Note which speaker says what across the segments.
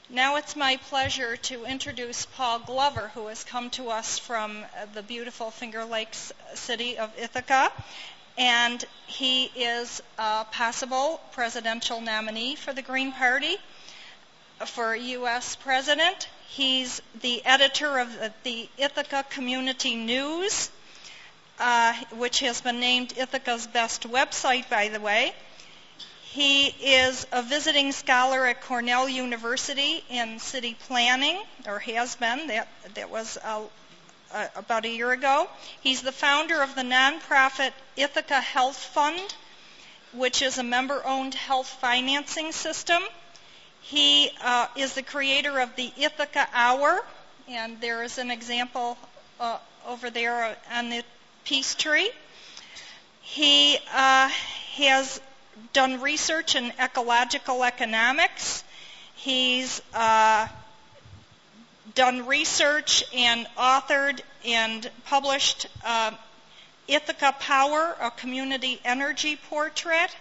Speaker 1: Now it's my pleasure to introduce Paul Glover, who has come to us from the beautiful Finger Lakes city of Ithaca. And he is a possible presidential nominee for the Green Party for U.S. President. He's the editor of the Ithaca Community News, which has been named Ithaca's best website, by the way. He is a visiting scholar at Cornell University in city planning, or has been. That was about a year ago. He's the founder of the nonprofit Ithaca Health Fund, which is a member-owned health financing system. He is the creator of the Ithaca Hour, and there is an example over there on the peace tree. He has done research in ecological economics. He's done research and authored and published Ithaca Power, a community energy portrait.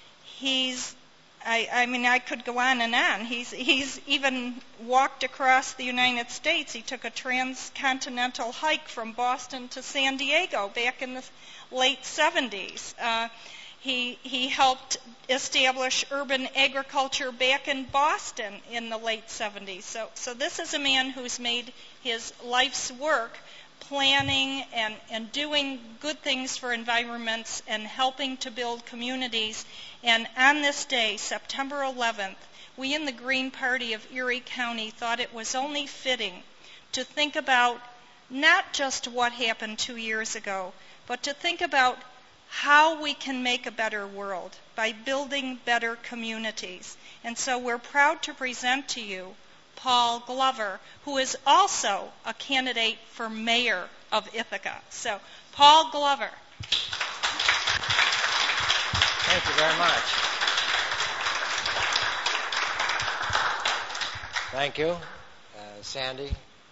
Speaker 1: I could go on and on. He's even walked across the United States. He took a transcontinental hike from Boston to San Diego back in the late 70s. He helped establish urban agriculture back in Boston in the late 70s. So this is a man who's made his life's work planning and doing good things for environments and helping to build communities. And on this day, September 11th, we in the Green Party of Erie County thought it was only fitting to think about not just what happened 2 years ago, but to think about how we can make a better world by building better communities. And so we're proud to present to you Paul Glover, who is also a candidate for mayor of Ithaca. So, Paul Glover.
Speaker 2: Thank you very much. Thank you, Sandy.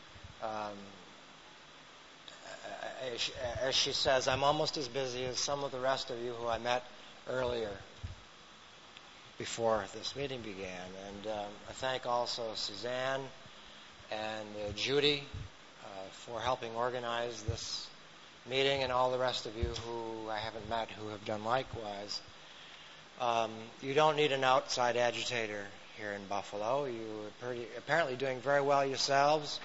Speaker 2: As she says, I'm almost as busy as some of the rest of you who I met earlier before this meeting began. And I thank also Suzanne and Judy for helping organize this meeting, and all the rest of you who I haven't met who have done likewise. You don't need an outside agitator here in Buffalo. You are apparently doing very well yourselves.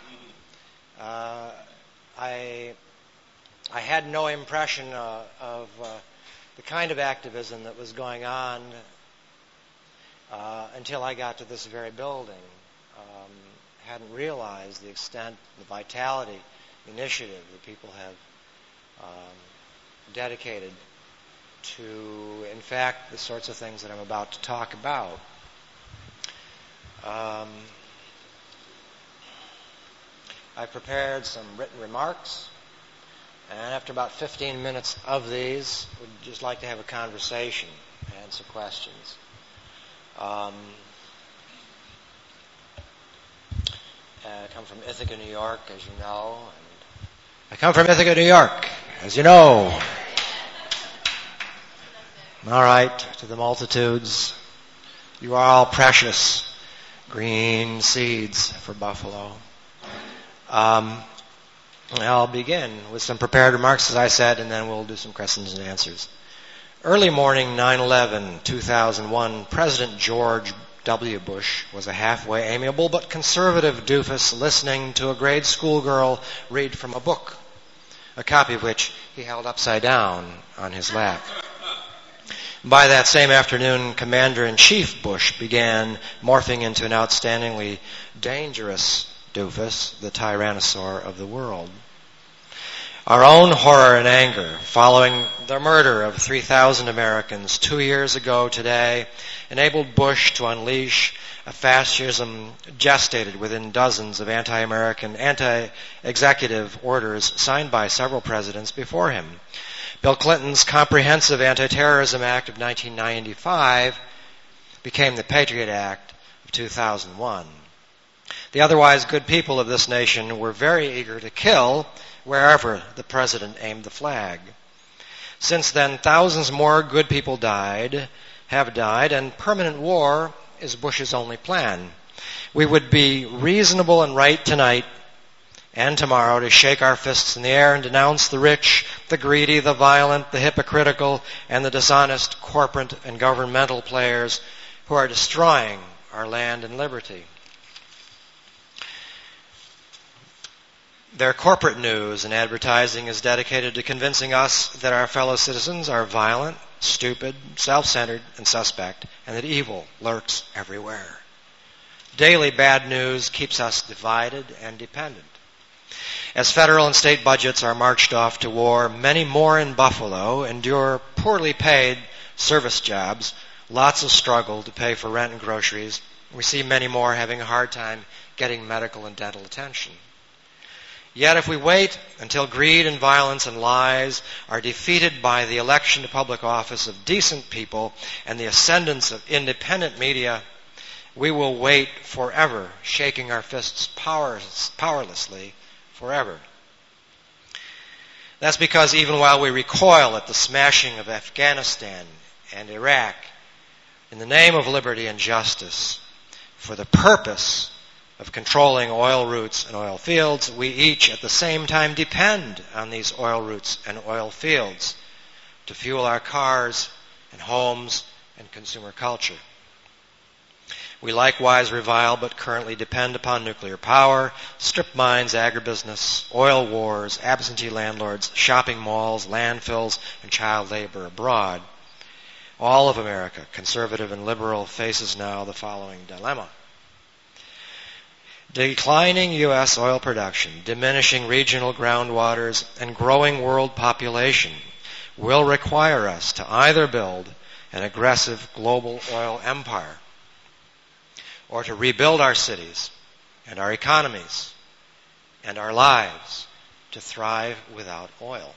Speaker 2: I had no impression of the kind of activism that was going on until I got to this very building. Hadn't realized the extent, the vitality, the initiative that people have dedicated to, in fact, the sorts of things that I'm about to talk about. I prepared some written remarks. And after about 15 minutes of these, we'd just like to have a conversation, answer questions. I come from Ithaca, New York, as you know. All right, to the multitudes, you are all precious green seeds for Buffalo. I'll begin with some prepared remarks, as I said, and then we'll do some questions and answers. Early morning, 9/11/2001, President George W. Bush was a halfway amiable but conservative doofus listening to a grade school girl read from a book, a copy of which he held upside down on his lap. By that same afternoon, Commander-in-Chief Bush began morphing into an outstandingly dangerous doofus, the tyrannosaur of the world. Our own horror and anger following the murder of 3,000 Americans 2 years ago today enabled Bush to unleash a fascism gestated within dozens of anti-American, anti-executive orders signed by several presidents before him. Bill Clinton's Comprehensive Anti-Terrorism Act of 1995 became the Patriot Act of 2001. The otherwise good people of this nation were very eager to kill wherever the president aimed the flag. Since then, thousands more good people have died, and permanent war is Bush's only plan. We would be reasonable and right tonight and tomorrow to shake our fists in the air and denounce the rich, the greedy, the violent, the hypocritical, and the dishonest corporate and governmental players who are destroying our land and liberty. Their corporate news and advertising is dedicated to convincing us that our fellow citizens are violent, stupid, self-centered, and suspect, and that evil lurks everywhere. Daily bad news keeps us divided and dependent. As federal and state budgets are marched off to war, many more in Buffalo endure poorly paid service jobs, lots of struggle to pay for rent and groceries. We see many more having a hard time getting medical and dental attention. Yet if we wait until greed and violence and lies are defeated by the election to public office of decent people and the ascendance of independent media, we will wait forever, shaking our fists powerlessly forever. That's because even while we recoil at the smashing of Afghanistan and Iraq in the name of liberty and justice, for the purpose of controlling oil routes and oil fields, we each at the same time depend on these oil routes and oil fields to fuel our cars and homes and consumer culture. We likewise revile but currently depend upon nuclear power, strip mines, agribusiness, oil wars, absentee landlords, shopping malls, landfills, and child labor abroad. All of America, conservative and liberal, faces now the following dilemma. Declining U.S. oil production, diminishing regional groundwaters, and growing world population will require us to either build an aggressive global oil empire or to rebuild our cities and our economies and our lives to thrive without oil.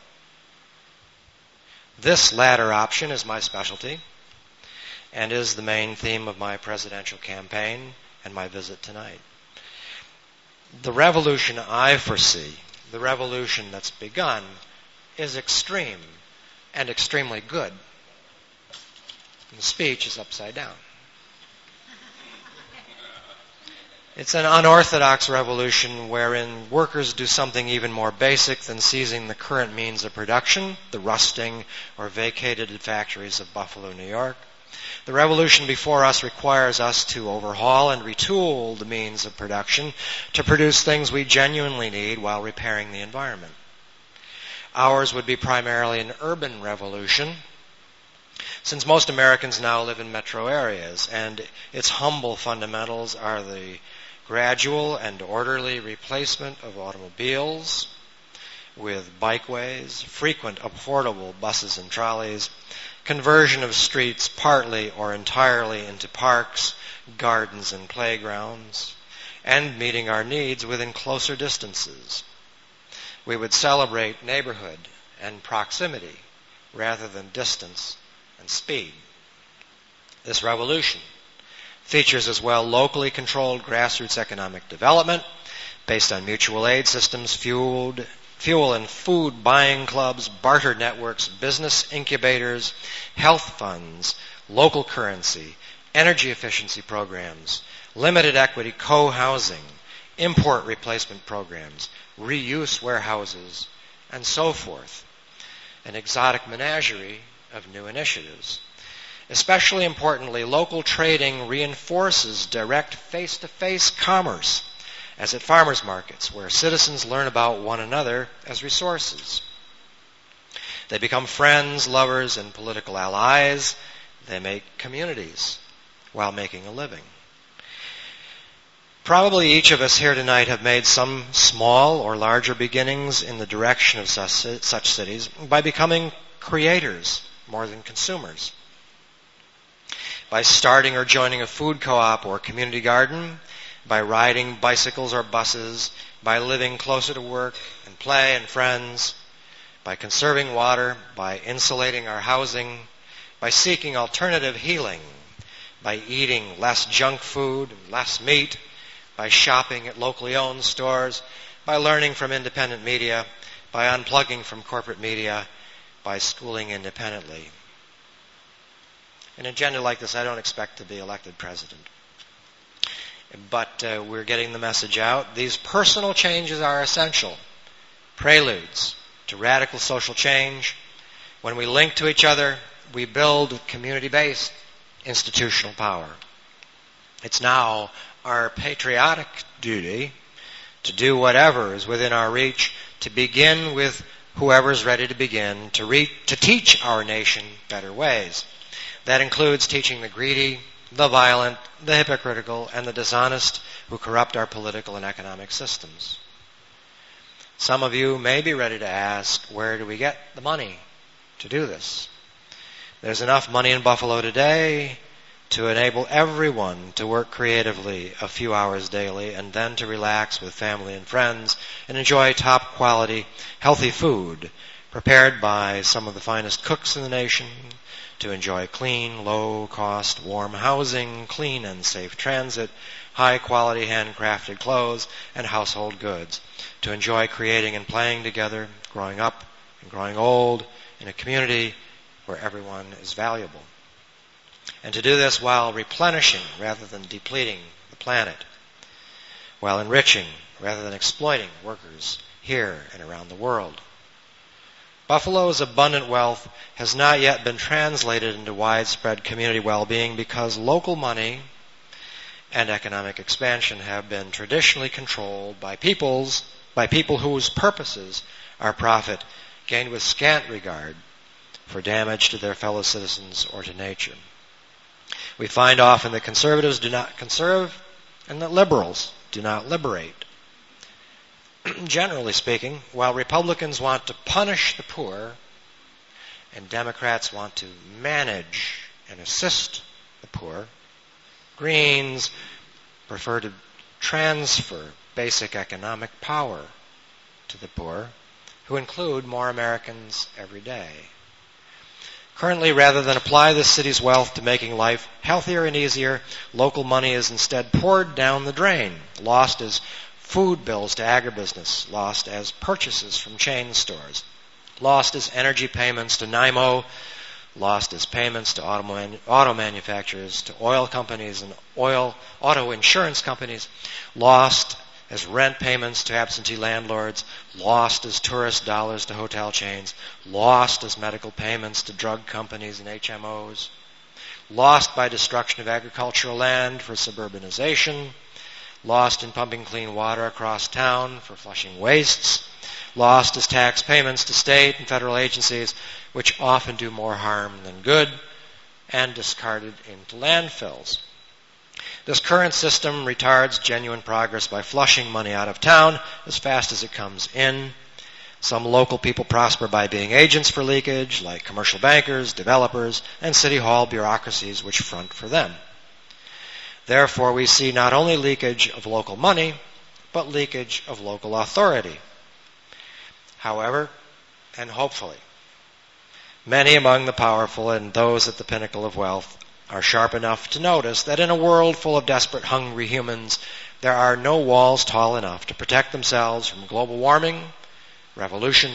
Speaker 2: This latter option is my specialty and is the main theme of my presidential campaign and my visit tonight. The revolution I foresee, the revolution that's begun, is extreme and extremely good. And the speech is upside down. It's an unorthodox revolution wherein workers do something even more basic than seizing the current means of production, the rusting or vacated factories of Buffalo, New York. The revolution before us requires us to overhaul and retool the means of production to produce things we genuinely need while repairing the environment. Ours would be primarily an urban revolution, since most Americans now live in metro areas, and its humble fundamentals are the gradual and orderly replacement of automobiles with bikeways, frequent affordable buses and trolleys, conversion of streets partly or entirely into parks, gardens, and playgrounds, and meeting our needs within closer distances. We would celebrate neighborhood and proximity rather than distance and speed. This revolution features as well locally controlled grassroots economic development based on mutual aid systems, fuel and food buying clubs, barter networks, business incubators, health funds, local currency, energy efficiency programs, limited equity co-housing, import replacement programs, reuse warehouses, and so forth. An exotic menagerie of new initiatives. Especially importantly, local trading reinforces direct face-to-face commerce, as at farmers markets, where citizens learn about one another as resources. They become friends, lovers, and political allies. They make communities while making a living. Probably each of us here tonight have made some small or larger beginnings in the direction of such cities by becoming creators more than consumers. By starting or joining a food co-op or community garden, by riding bicycles or buses, by living closer to work and play and friends, by conserving water, by insulating our housing, by seeking alternative healing, by eating less junk food, less meat, by shopping at locally owned stores, by learning from independent media, by unplugging from corporate media, by schooling independently. An agenda like this, I don't expect to be elected president. but we're getting the message out. These personal changes are essential, preludes to radical social change. When we link to each other, we build community-based institutional power. It's now our patriotic duty to do whatever is within our reach, to begin with whoever's ready to begin, to teach our nation better ways. That includes teaching the greedy, the violent, the hypocritical, and the dishonest who corrupt our political and economic systems. Some of you may be ready to ask, where do we get the money to do this? There's enough money in Buffalo today to enable everyone to work creatively a few hours daily and then to relax with family and friends and enjoy top quality, healthy food prepared by some of the finest cooks in the nation, to enjoy clean, low-cost, warm housing, clean and safe transit, high-quality handcrafted clothes, and household goods, to enjoy creating and playing together, growing up and growing old in a community where everyone is valuable. And to do this while replenishing rather than depleting the planet, while enriching rather than exploiting workers here and around the world. Buffalo's abundant wealth has not yet been translated into widespread community well-being because local money and economic expansion have been traditionally controlled by people whose purposes are profit, gained with scant regard for damage to their fellow citizens or to nature. We find often that conservatives do not conserve and that liberals do not liberate. Generally speaking, while Republicans want to punish the poor and Democrats want to manage and assist the poor, Greens prefer to transfer basic economic power to the poor, who include more Americans every day. Currently, rather than apply the city's wealth to making life healthier and easier, local money is instead poured down the drain, lost as food bills to agribusiness, lost as purchases from chain stores, lost as energy payments to NIMO, lost as payments to auto manufacturers, to oil companies and auto insurance companies, lost as rent payments to absentee landlords, lost as tourist dollars to hotel chains, lost as medical payments to drug companies and HMOs, lost by destruction of agricultural land for suburbanization, lost in pumping clean water across town for flushing wastes, lost as tax payments to state and federal agencies, which often do more harm than good, and discarded into landfills. This current system retards genuine progress by flushing money out of town as fast as it comes in. Some local people prosper by being agents for leakage, like commercial bankers, developers, and city hall bureaucracies which front for them. Therefore, we see not only leakage of local money, but leakage of local authority. However, and hopefully, many among the powerful and those at the pinnacle of wealth are sharp enough to notice that in a world full of desperate, hungry humans, there are no walls tall enough to protect themselves from global warming, revolution,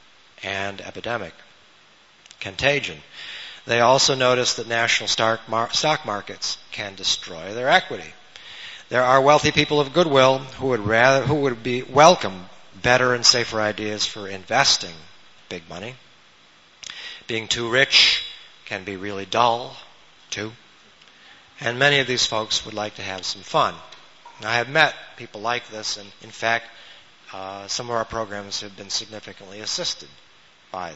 Speaker 2: and epidemic. Contagion. They also notice that national stock markets can destroy their equity. There are wealthy people of goodwill who would welcome better and safer ideas for investing big money. Being too rich can be really dull, too. And many of these folks would like to have some fun. I have met people like this, and in fact, some of our programs have been significantly assisted by them.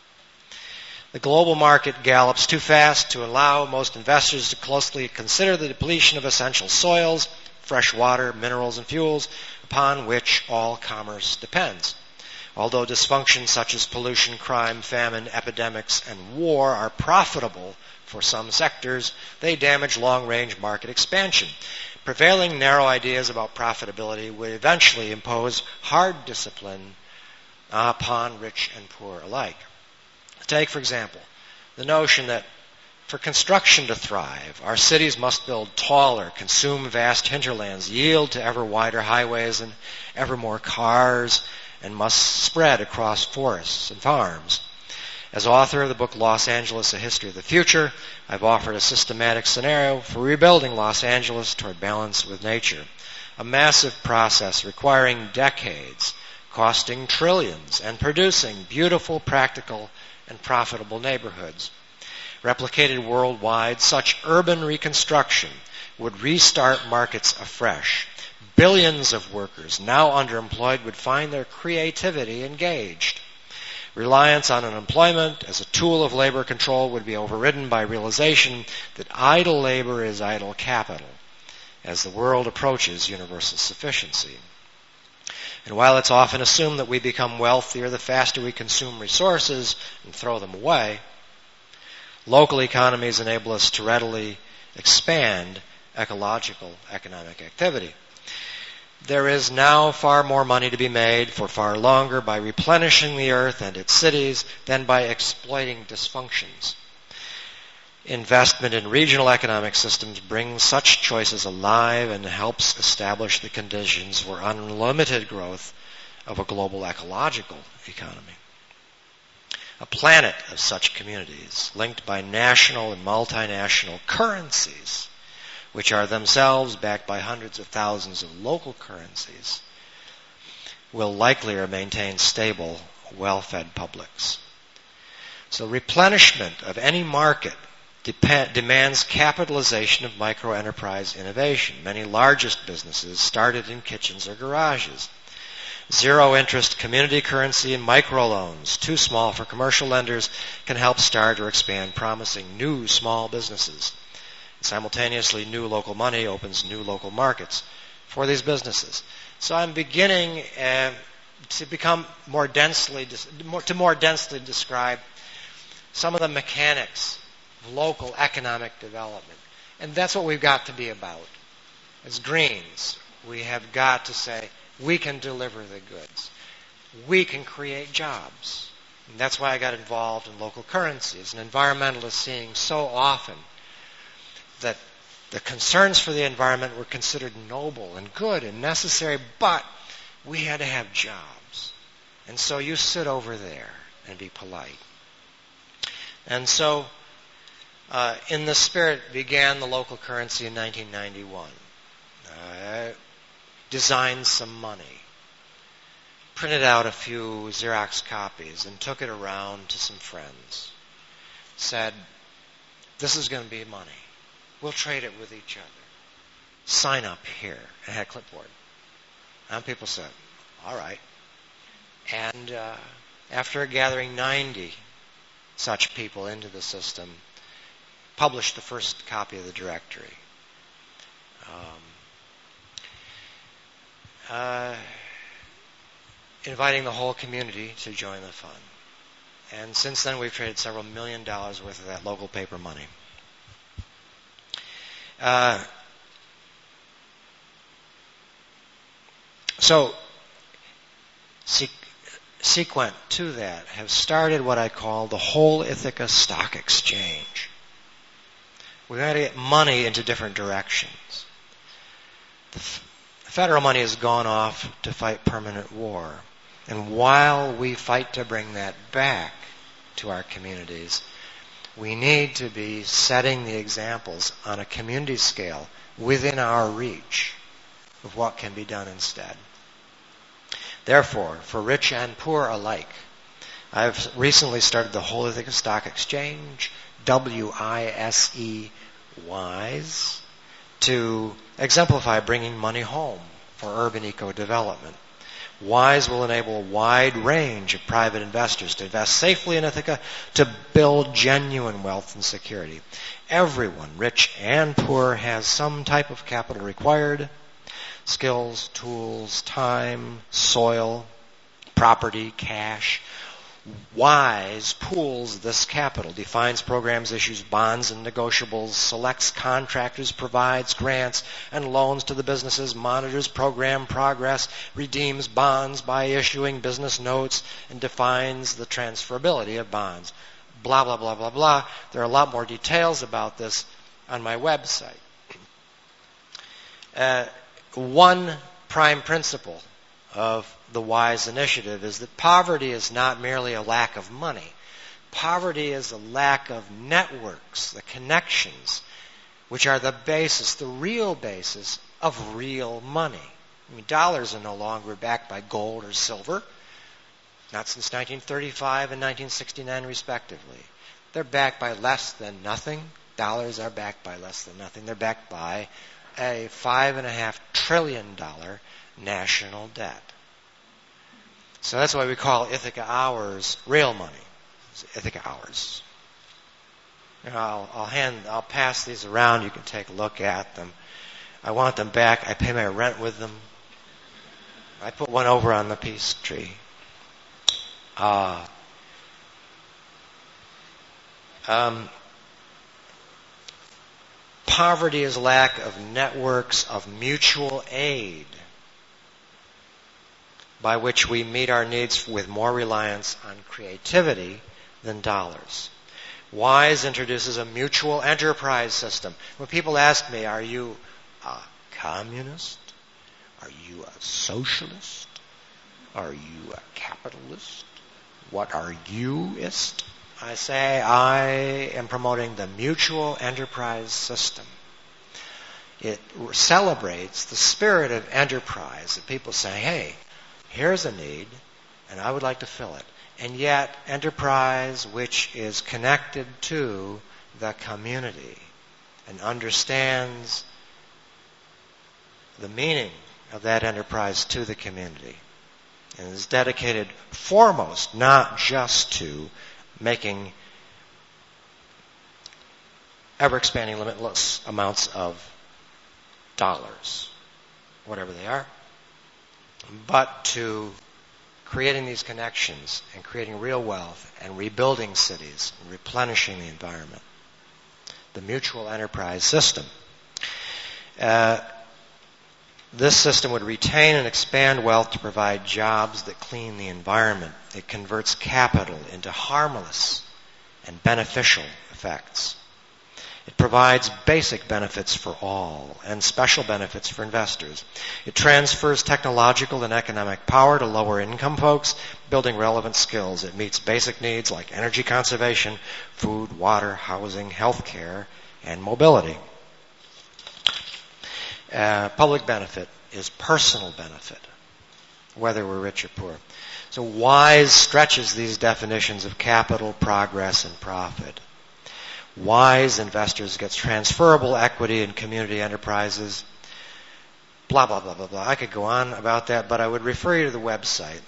Speaker 2: The global market gallops too fast to allow most investors to closely consider the depletion of essential soils, fresh water, minerals, and fuels upon which all commerce depends. Although dysfunctions such as pollution, crime, famine, epidemics, and war are profitable for some sectors, they damage long-range market expansion. Prevailing narrow ideas about profitability would eventually impose hard discipline upon rich and poor alike. Take, for example, the notion that for construction to thrive, our cities must build taller, consume vast hinterlands, yield to ever wider highways and ever more cars, and must spread across forests and farms. As author of the book Los Angeles, A History of the Future, I've offered a systematic scenario for rebuilding Los Angeles toward balance with nature. A massive process requiring decades, costing trillions, and producing beautiful, practical, and profitable neighborhoods. Replicated worldwide, such urban reconstruction would restart markets afresh. Billions of workers now underemployed would find their creativity engaged. Reliance on unemployment as a tool of labor control would be overridden by realization that idle labor is idle capital as the world approaches universal sufficiency. And while it's often assumed that we become wealthier the faster we consume resources and throw them away, local economies enable us to readily expand ecological economic activity. There is now far more money to be made for far longer by replenishing the earth and its cities than by exploiting dysfunctions. Investment in regional economic systems brings such choices alive and helps establish the conditions for unlimited growth of a global ecological economy. A planet of such communities, linked by national and multinational currencies, which are themselves backed by hundreds of thousands of local currencies, will likelier maintain stable, well-fed publics. So replenishment of any market demands capitalization of microenterprise innovation. Many largest businesses started in kitchens or garages. Zero-interest community currency and microloans, too small for commercial lenders, can help start or expand promising new small businesses. Simultaneously, new local money opens new local markets for these businesses. So I'm beginning to become more densely describe some of the mechanics of local economic development. And that's what we've got to be about. As Greens, we have got to say, we can deliver the goods. We can create jobs. And that's why I got involved in local currency. As an environmentalist, seeing so often that the concerns for the environment were considered noble and good and necessary, but we had to have jobs. And so you sit over there and be polite. And so, in the spirit, began the local currency in 1991. Designed some money, printed out a few Xerox copies, and took it around to some friends. Said, this is going to be money. We'll trade it with each other. Sign up here. And had a clipboard. And people said, all right. And after gathering 90 such people into the system, published the first copy of the directory. Inviting the whole community to join the fund. And since then, we've traded several $1 million worth of that local paper money. So, sequent to that, have started what I call the whole Ithaca Stock Exchange. We've got to get money into different directions. The federal money has gone off to fight permanent war. And while we fight to bring that back to our communities, we need to be setting the examples on a community scale within our reach of what can be done instead. Therefore, for rich and poor alike, I've recently started the Whole Ithaca Stock Exchange, WISE, WISE, to exemplify bringing money home for urban eco-development. WISE will enable a wide range of private investors to invest safely in Ithaca to build genuine wealth and security. Everyone, rich and poor, has some type of capital required. Skills, tools, time, soil, property, cash. WISE pools this capital, defines programs, issues bonds and negotiables, selects contractors, provides grants and loans to the businesses, monitors program progress, redeems bonds by issuing business notes, and defines the transferability of bonds. Blah, blah, blah, blah, blah. There are a lot more details about this on my website. One prime principle of the WISE initiative is that poverty is not merely a lack of money. Poverty is the lack of networks, the connections, which are the basis, the real basis of real money. I mean, dollars are no longer backed by gold or silver, not since 1935 and 1969 respectively. They're backed by less than nothing. Dollars are backed by less than nothing. They're backed by a $5.5 trillion national debt. So that's why we call Ithaca Hours real money. It's Ithaca Hours. You know, I'll pass these around. You can take a look at them. I want them back. I pay my rent with them. I put one over on the peace tree. Poverty is lack of networks of mutual aid by which we meet our needs with more reliance on creativity than dollars. WISE introduces a mutual enterprise system. When people ask me, are you a communist? Are you a socialist? Are you a capitalist? What are you-ist? I say I am promoting the mutual enterprise system. It celebrates the spirit of enterprise, that people say, hey, here's a need, and I would like to fill it. And yet, enterprise which is connected to the community and understands the meaning of that enterprise to the community and is dedicated foremost not just to making ever-expanding limitless amounts of dollars, whatever they are, but to creating these connections and creating real wealth and rebuilding cities and replenishing the environment. The mutual enterprise system. This system would retain and expand wealth to provide jobs that clean the environment. It converts capital into harmless and beneficial effects. It provides basic benefits for all and special benefits for investors. It transfers technological and economic power to lower income folks, building relevant skills. It meets basic needs like energy conservation, food, water, housing, health care, and mobility. Public benefit is personal benefit, whether we're rich or poor. So WISE stretches these definitions of capital, progress, and profit. WISE investors gets transferable equity in community enterprises. Blah, blah, blah, blah, blah. I could go on about that, but I would refer you to the website.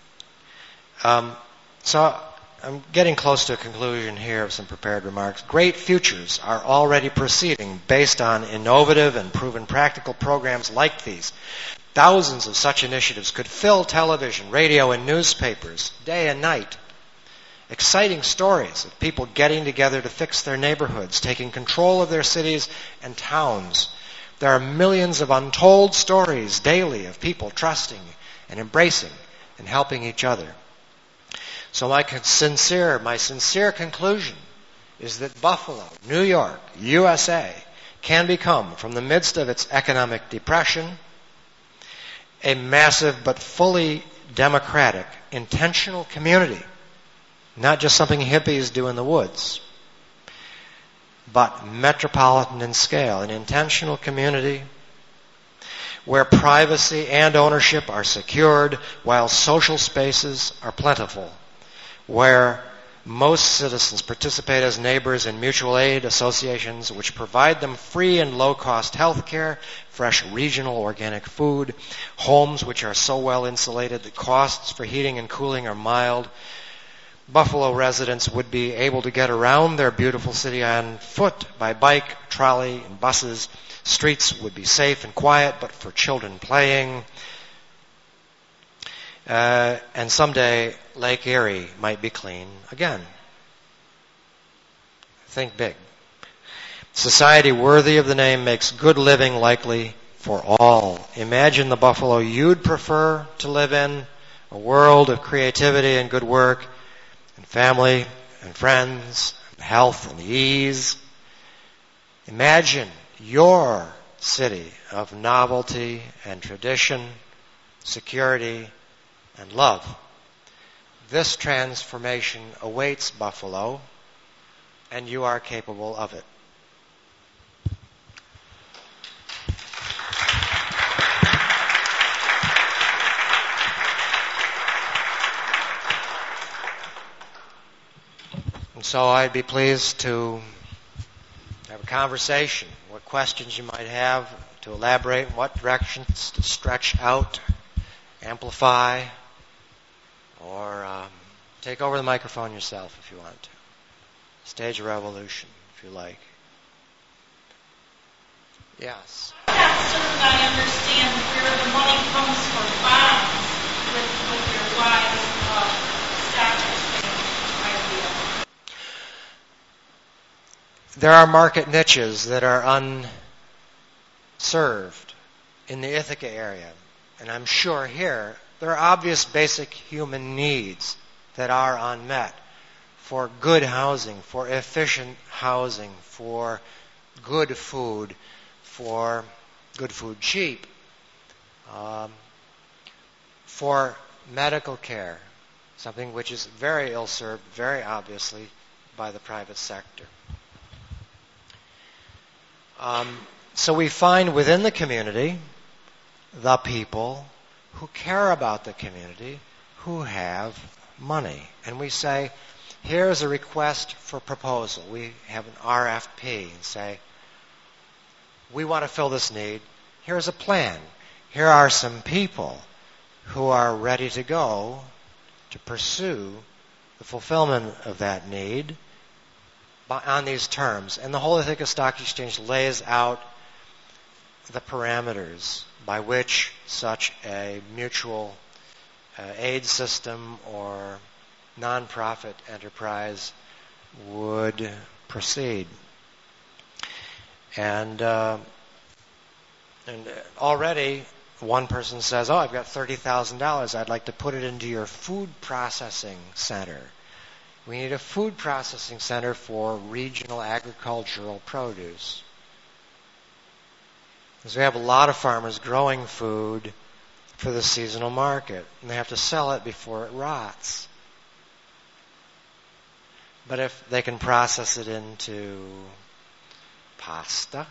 Speaker 2: So I'm getting close to a conclusion here of some prepared remarks. Great futures are already proceeding based on innovative and proven practical programs like these. Thousands of such initiatives could fill television, radio, and newspapers day and night. Exciting stories of people getting together to fix their neighborhoods, taking control of their cities and towns. There are millions of untold stories daily of people trusting and embracing and helping each other. So my sincere conclusion is that Buffalo, New York, USA, can become, from the midst of its economic depression, a massive but fully democratic, intentional community. Not just something hippies do in the woods, but metropolitan in scale, an intentional community where privacy and ownership are secured while social spaces are plentiful, where most citizens participate as neighbors in mutual aid associations which provide them free and low-cost health care, fresh regional organic food, homes which are so well insulated that costs for heating and cooling are mild. Buffalo residents would be able to get around their beautiful city on foot, by bike, trolley, and buses. Streets would be safe and quiet, but for children playing. And someday, Lake Erie might be clean again. Think big. Society worthy of the name makes good living likely for all. Imagine the Buffalo you'd prefer to live in, a world of creativity and good work, and family and friends, and health and ease. Imagine your city of novelty and tradition, security and love. This transformation awaits Buffalo, and you are capable of it. And so I'd be pleased to have a conversation, what questions you might have, to elaborate, what directions to stretch out, amplify, or take over the microphone yourself if you want to. Stage a revolution, if you like. Yes?
Speaker 1: I'm not certain I understand where the money comes from bonds with your wise stock exchange idea.
Speaker 2: There are market niches that are unserved in the Ithaca area. And I'm sure here there are obvious basic human needs that are unmet for good housing, for efficient housing, for good food cheap, for medical care, something which is very ill-served, very obviously, by the private sector. So we find within the community the people who care about the community, who have money. And we say, here's a request for proposal. We have an RFP and say, we want to fill this need. Here's a plan. Here are some people who are ready to go to pursue the fulfillment of that need on these terms. And the whole Ithaca Stock Exchange lays out the parameters by which such a mutual aid system or nonprofit enterprise would proceed. And already one person says, I've got $30,000. I'd like to put it into your food processing center. We need a food processing center for regional agricultural produce. Because we have a lot of farmers growing food for the seasonal market, and they have to sell it before it rots. But if they can process it into pasta,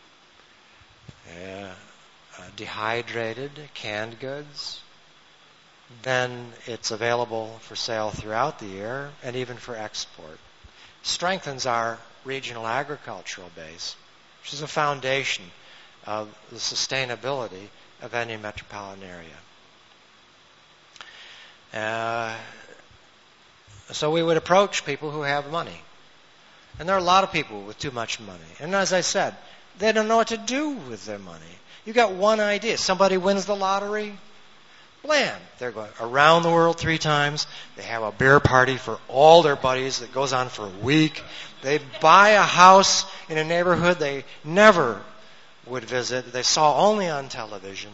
Speaker 2: dehydrated, canned goods, then it's available for sale throughout the year and even for export. Strengthens our regional agricultural base, which is a foundation of the sustainability of any metropolitan area. So we would approach people who have money. And there are a lot of people with too much money. And as I said, they don't know what to do with their money. You got one idea. Somebody wins the lottery, blam, they're going around the world 3 times. They have a beer party for all their buddies that goes on for a week. They buy a house in a neighborhood they never would visit. They saw only on television.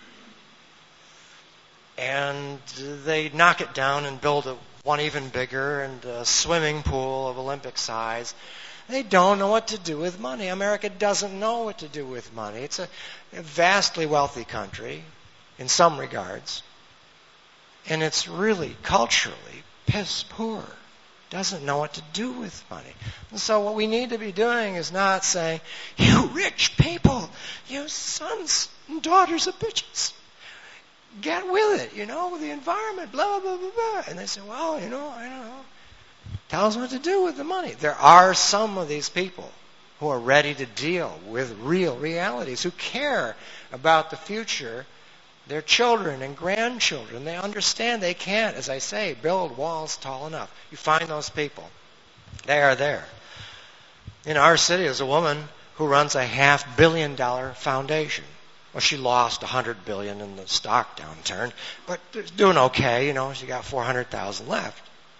Speaker 2: And they knock it down and build one even bigger and a swimming pool of Olympic size. They don't know what to do with money. America doesn't know what to do with money. It's a vastly wealthy country in some regards. And it's really culturally piss poor. Doesn't know what to do with money. And so what we need to be doing is not saying, you rich people, you sons and daughters of bitches, get with it, with the environment, blah, blah, blah, blah. And they say, well, I don't know. Tell us what to do with the money. There are some of these people who are ready to deal with real realities, who care about the future, their children and grandchildren. They understand they can't, as I say, build walls tall enough. You find those people. They are there. In our city, there's a woman who runs a $500 million foundation. Well, she lost $100 billion in the stock downturn, but it's doing okay. She got $400,000 left.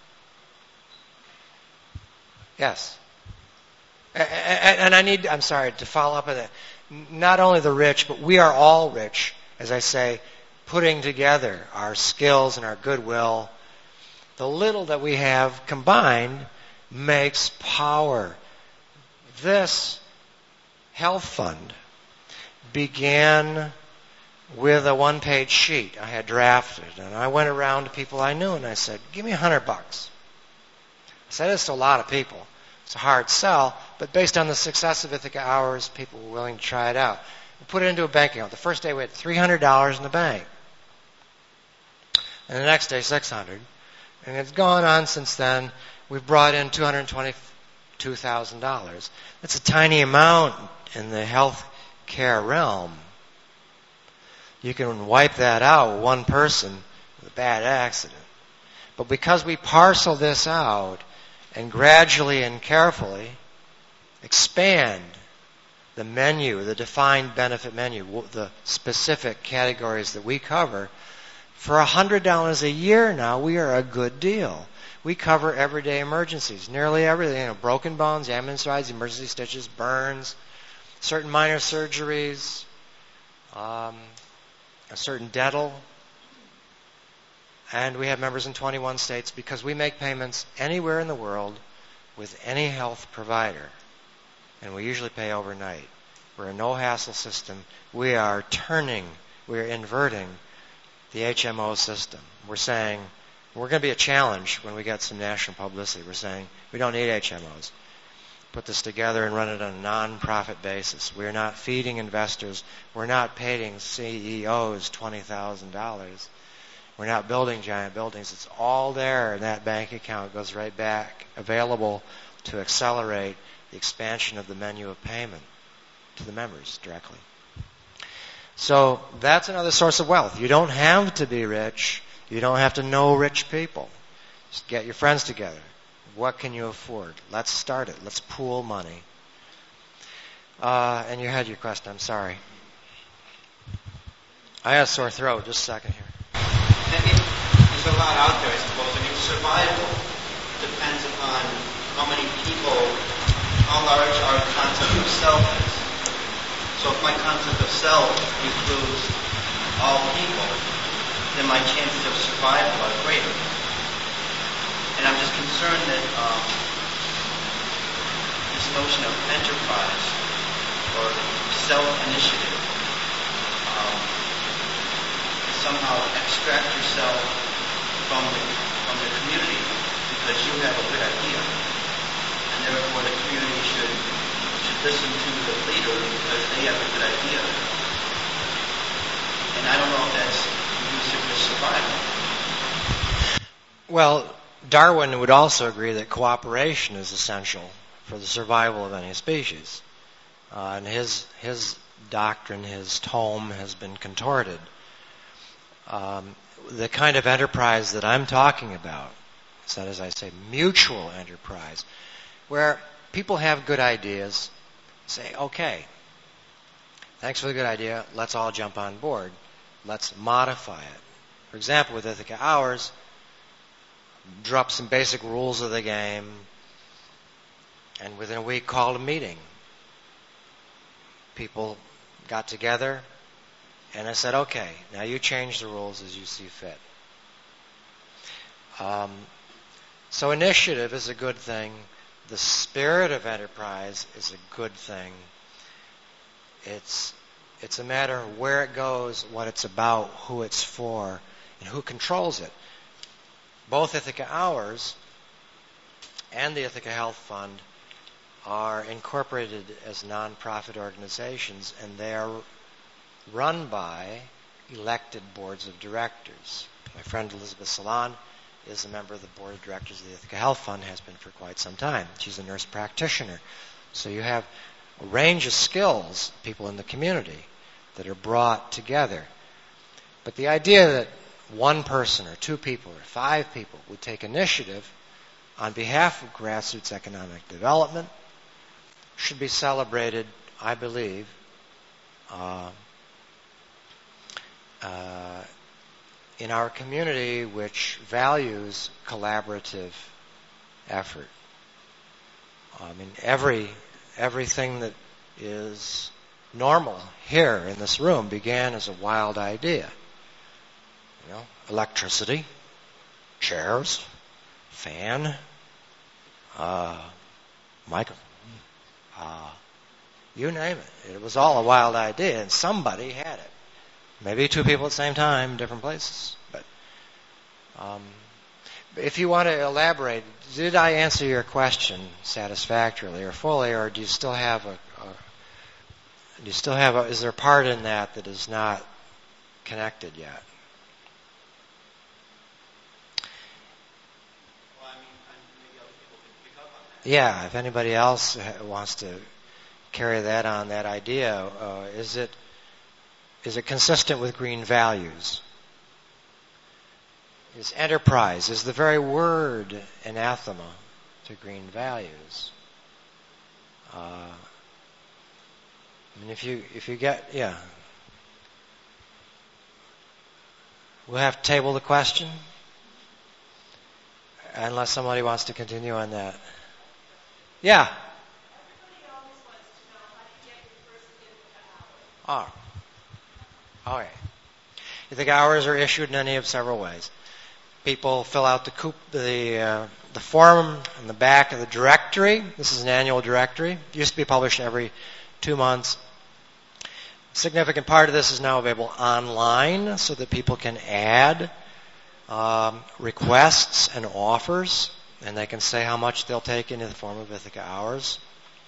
Speaker 2: Yes. And I'm sorry, to follow up on that. Not only the rich, but we are all rich, as I say, putting together our skills and our goodwill. The little that we have combined makes power. This health fund began with a one-page sheet I had drafted. And I went around to people I knew and I said, give me $100. I said this to a lot of people. It's a hard sell, but based on the success of Ithaca Hours, people were willing to try it out. We put it into a bank account. The first day we had $300 in the bank. And the next day, $600. And it's gone on since then. We've brought in $222,000. That's a tiny amount in the health care realm. You can wipe that out with one person with a bad accident. But because we parcel this out and gradually and carefully expand the menu, the defined benefit menu, the specific categories that we cover, for $100 a year now, we are a good deal. We cover everyday emergencies, nearly everything, broken bones, ambulance rides, emergency stitches, burns, certain minor surgeries, a certain dental. And we have members in 21 states because we make payments anywhere in the world with any health provider. And we usually pay overnight. We're a no-hassle system. We are inverting the HMO system. We're saying, we're going to be a challenge when we get some national publicity. We're saying, we don't need HMOs. Put this together and run it on a non-profit basis. We're not feeding investors. We're not paying CEOs $20,000. We're not building giant buildings. It's all there, and that bank account goes right back, available to accelerate the expansion of the menu of payment to the members directly. So that's another source of wealth. You don't have to be rich. You don't have to know rich people. Just get your friends together. What can you afford? Let's start it. Let's pool money. And you had your question. I'm sorry. I had a sore throat. Just a second here.
Speaker 3: There's a lot out there, I suppose. I mean, survival depends upon how many people, how large our concept of self is. So if my concept of self includes all people, then my chances of survival are greater. And I'm just concerned that this notion of enterprise or self-initiative somehow extract yourself from the community because you have a good idea, and therefore the community should listen to the leader because they have a good idea. And I don't know if that's conducive to survival.
Speaker 2: Well, Darwin would also agree that cooperation is essential for the survival of any species. And his doctrine, his tome, has been contorted. The kind of enterprise that I'm talking about is that, as I say, mutual enterprise, where people have good ideas, say, okay, thanks for the good idea, let's all jump on board. Let's modify it. For example, with Ithaca Hours, drop some basic rules of the game, and within a week called a meeting. People got together, and I said, okay, now you change the rules as you see fit. So initiative is a good thing. The spirit of enterprise is a good thing. It's a matter of where it goes, what it's about, who it's for, and who controls it. Both Ithaca Hours and the Ithaca Health Fund are incorporated as nonprofit organizations, and they are run by elected boards of directors. My friend Elizabeth Salon is a member of the board of directors of the Ithaca Health Fund, has been for quite some time. She's a nurse practitioner. So you have a range of skills, people in the community, that are brought together. But the idea that one person or two people or 5 people would take initiative on behalf of grassroots economic development should be celebrated, I believe, in our community, which values collaborative effort. I mean, everything that is normal here in this room began as a wild idea. You know, electricity, chairs, fan, microphone, you name it. It was all a wild idea, and somebody had it. Maybe two people at the same time, different places. But if you want to elaborate, did I answer your question satisfactorily or fully, or do you still have is there a part in that is not connected yet?
Speaker 3: Well, I mean, maybe other people can pick up on that.
Speaker 2: Yeah, if anybody else wants to carry that on, that idea, is it consistent with green values? Is enterprise, is the very word anathema to green values? I mean, if you get, yeah. We'll have to table the question, unless somebody wants to continue on that. Yeah.
Speaker 4: Everybody always wants to know how to get your first Ithaca hour.
Speaker 2: Oh. Okay. Ithaca hours are issued in any of several ways. People fill out the form in the back of the directory. This is an annual directory. It used to be published every 2 months. A significant part of this is now available online so that people can add requests and offers, and they can say how much they'll take into the form of Ithaca hours.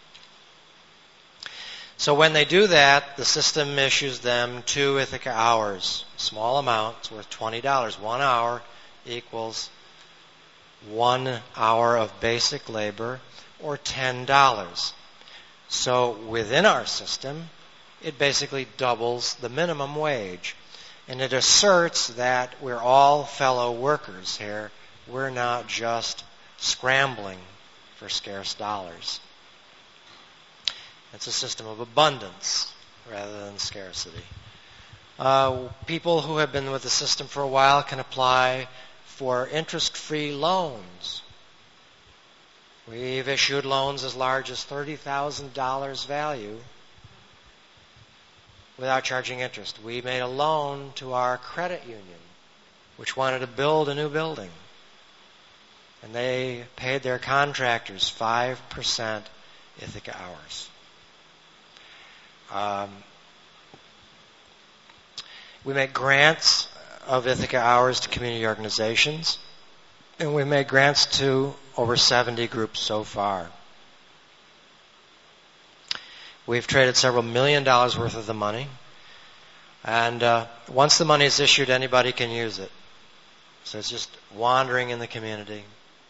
Speaker 2: So when they do that, the system issues them 2 Ithaca hours, small amounts worth $20. 1 hour equals 1 hour of basic labor, or $10. So within our system, it basically doubles the minimum wage. And it asserts that we're all fellow workers here. We're not just scrambling for scarce dollars. It's a system of abundance rather than scarcity. People who have been with the system for a while can apply for interest-free loans. We've issued loans as large as $30,000 value without charging interest. We made a loan to our credit union, which wanted to build a new building. And they paid their contractors 5% Ithaca hours. We make grants of Ithaca hours to community organizations, and we made grants to over 70 groups so far. We've traded several $1 million worth of the money, and once the money is issued, anybody can use it. So it's just wandering in the community,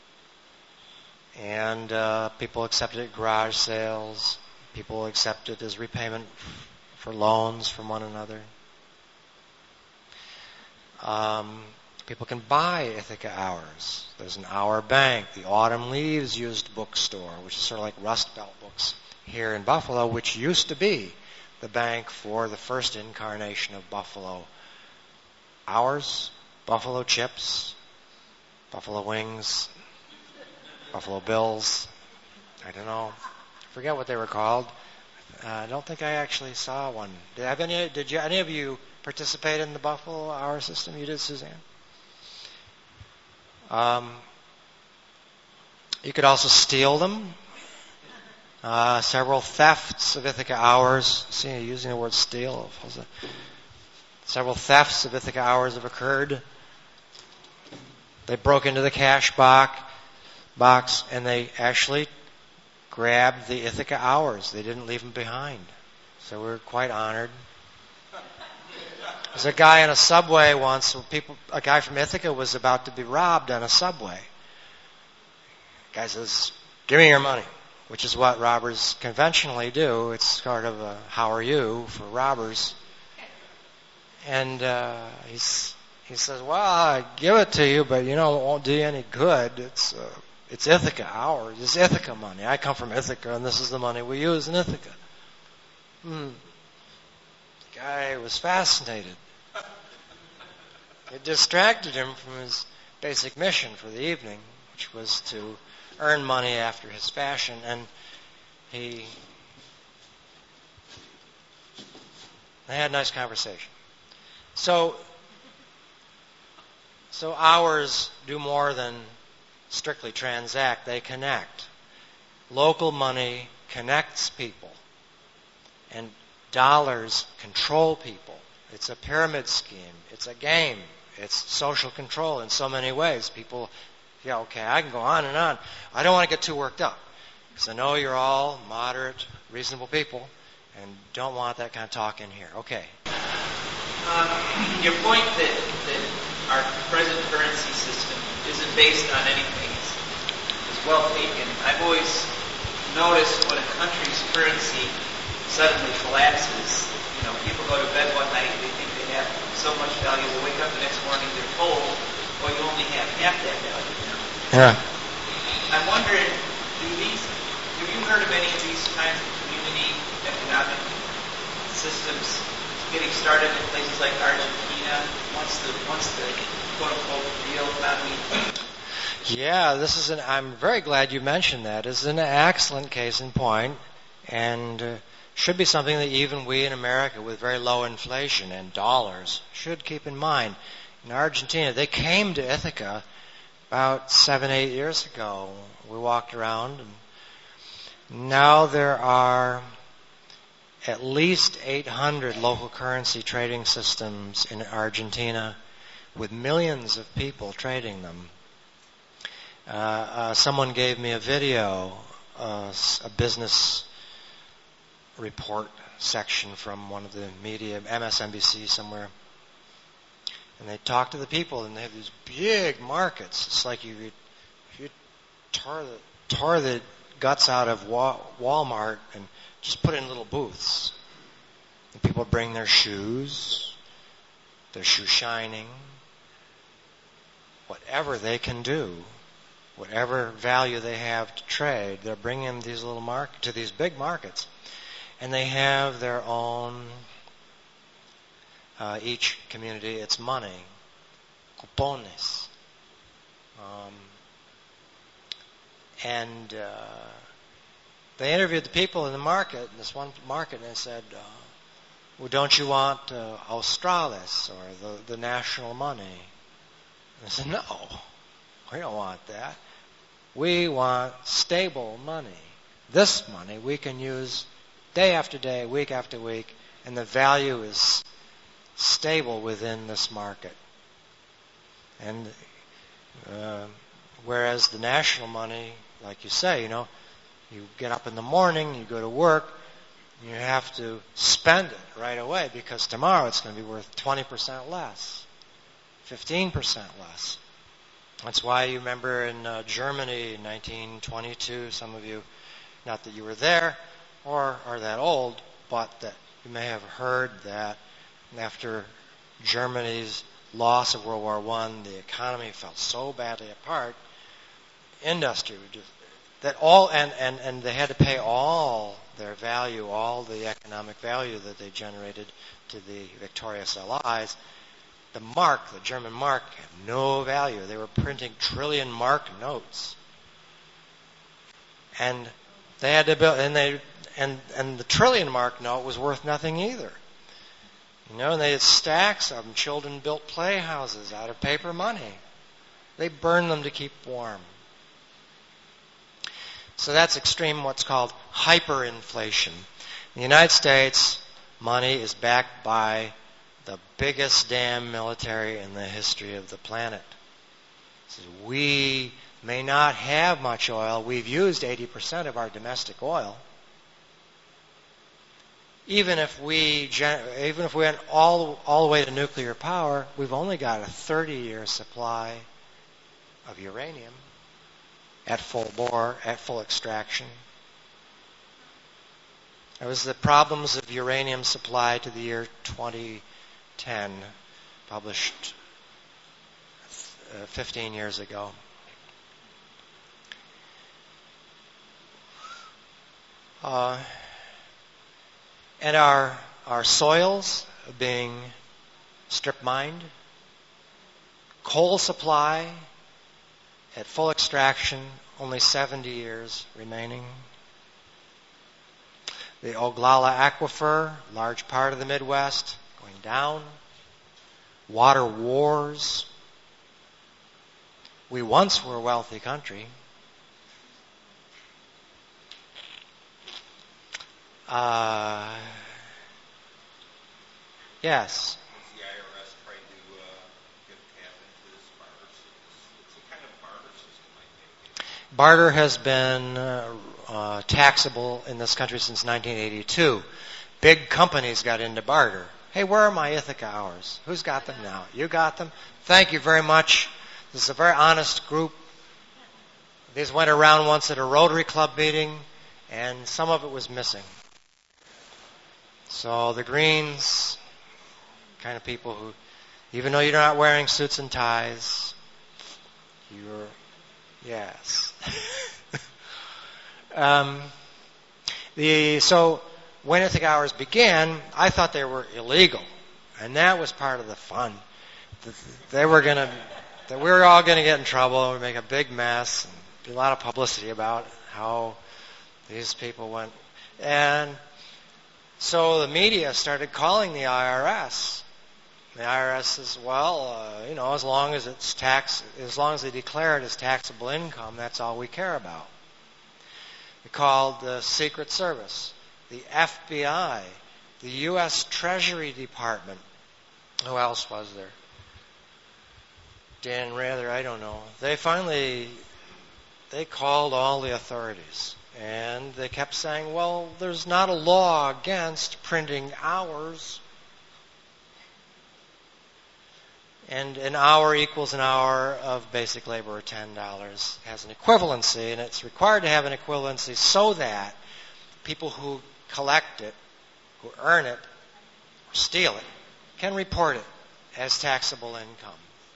Speaker 2: and people accept it at garage sales. People accept it as repayment for loans from one another. People can buy Ithaca hours. There's an hour bank, the Autumn Leaves Used Bookstore, which is sort of like Rust Belt Books here in Buffalo, which used to be the bank for the first incarnation of Buffalo hours, Buffalo chips, Buffalo wings, Buffalo Bills. I don't know. I forget what they were called. I don't think I actually saw one. Did any of you participate in the Buffalo hour system? You did, Suzanne? You could also steal them. Several thefts of Ithaca hours. See, using the word steal. Several thefts of Ithaca hours have occurred. They broke into the cash box and they actually grabbed the Ithaca hours. They didn't leave them behind. So we're quite honored. There's a guy in a subway once. A guy from Ithaca was about to be robbed on a subway. The guy says, "Give me your money," which is what robbers conventionally do. It's sort of a "how are you" for robbers. And he says, "Well, I give it to you, but it won't do you any good. It's Ithaca hours. It's Ithaca money. I come from Ithaca, and this is the money we use in Ithaca." The guy was fascinated. It distracted him from his basic mission for the evening, which was to earn money after his fashion, and they had a nice conversation. So hours do more than strictly transact. They connect. Local money connects people, and dollars control people. It's a pyramid scheme. It's a game. It's social control in so many ways. People, yeah, okay, I can go on and on. I don't want to get too worked up because I know you're all moderate, reasonable people and don't want that kind of talk in here. Okay.
Speaker 3: Your point that our present currency system isn't based on anything is well taken. I've always noticed when a country's currency suddenly collapses, people go to bed one night, they think they have so much value, they wake up the next morning, they're told, well, you only have half that value now.
Speaker 2: Yeah.
Speaker 3: I'm wondering, have you heard of any of these kinds of community economic systems getting started in places like Argentina once the quote-unquote real economy?
Speaker 2: Yeah, I'm very glad you mentioned that. This is an excellent case in point, and should be something that even we in America with very low inflation and dollars should keep in mind. In Argentina, they came to Ithaca about 7-8 years ago. We walked around, and now there are at least 800 local currency trading systems in Argentina with millions of people trading them. Someone gave me a video, a business report section from one of the media, MSNBC somewhere. And they talk to the people, and they have these big markets. It's like if you tore the guts out of Walmart and just put in little booths. And people bring their shoes shining, whatever they can do, whatever value they have to trade, they're bringing these to these big markets. And they have their own, each community, its money, cupones. They interviewed the people in the market, in this one market, and they said, well, don't you want australes, or the national money? And I said, no, we don't want that. We want stable money. This money we can use day after day, week after week, and the value is stable within this market. And whereas the national money, like you say, you get up in the morning, you go to work, you have to spend it right away because tomorrow it's going to be worth 20% less, 15% less. That's why you remember in Germany in 1922, some of you, not that you were there or are that old, but that you may have heard that after Germany's loss of World War I, the economy fell so badly apart, industry would just, that all, and they had to pay all their value, all the economic value that they generated to the victorious Allies. The mark, the German mark, had no value. They were printing trillion mark notes. And they had to build, and the trillion mark note was worth nothing either. And they had stacks of them. Children built playhouses out of paper money. They burned them to keep warm. So that's extreme, what's called hyperinflation. In the United States, money is backed by the biggest damn military in the history of the planet. So we may not have much oil. We've used 80% of our domestic oil. Even if we went all the way to nuclear power, we've only got a 30-year supply of uranium at full bore, at full extraction. It was the problems of uranium supply to the year 2010, published 15 years ago. And our soils being strip mined, coal supply at full extraction, only 70 years remaining. The Oglala Aquifer, large part of the Midwest, going down. Water wars. We once were a wealthy country. Yes.
Speaker 5: Has the IRS tried to get tap into this barter system? It's a kind of barter system, I think.
Speaker 2: Barter has been taxable in this country since 1982. Big companies got into barter. Hey, where are my Ithaca hours? Who's got them now? You got them? Thank you very much. This is a very honest group. These went around once at a Rotary Club meeting, and some of it was missing. So the Greens, kind of people who, even though you're not wearing suits and ties, yes. So when Ithaca hours began, I thought they were illegal, and that was part of the fun. We were all going to get in trouble and make a big mess and do a lot of publicity about how these people went. And so the media started calling the IRS. The IRS says, as long as it's as long as they declare it as taxable income, that's all we care about. They called the Secret Service, the FBI, the U.S. Treasury Department. Who else was there? Dan Rather, I don't know. They called all the authorities. And they kept saying, well, there's not a law against printing hours. And an hour equals an hour of basic labor, or $10, has an equivalency, and it's required to have an equivalency so that people who collect it, who earn it, or steal it, can report it as taxable income.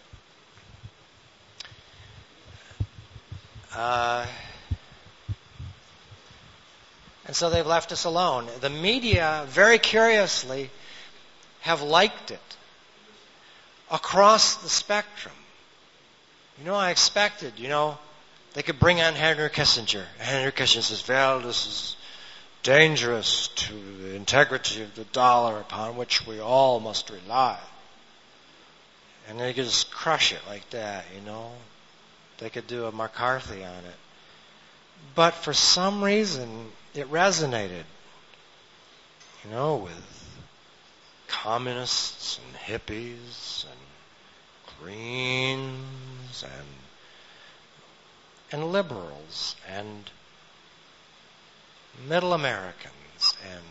Speaker 2: And so they've left us alone. The media, very curiously, have liked it across the spectrum. I expected, they could bring on Henry Kissinger. Henry Kissinger says, this is dangerous to the integrity of the dollar upon which we all must rely. And they could just crush it like that, They could do a McCarthy on it. But for some reason, it resonated, with communists and hippies and Greens and liberals and middle Americans and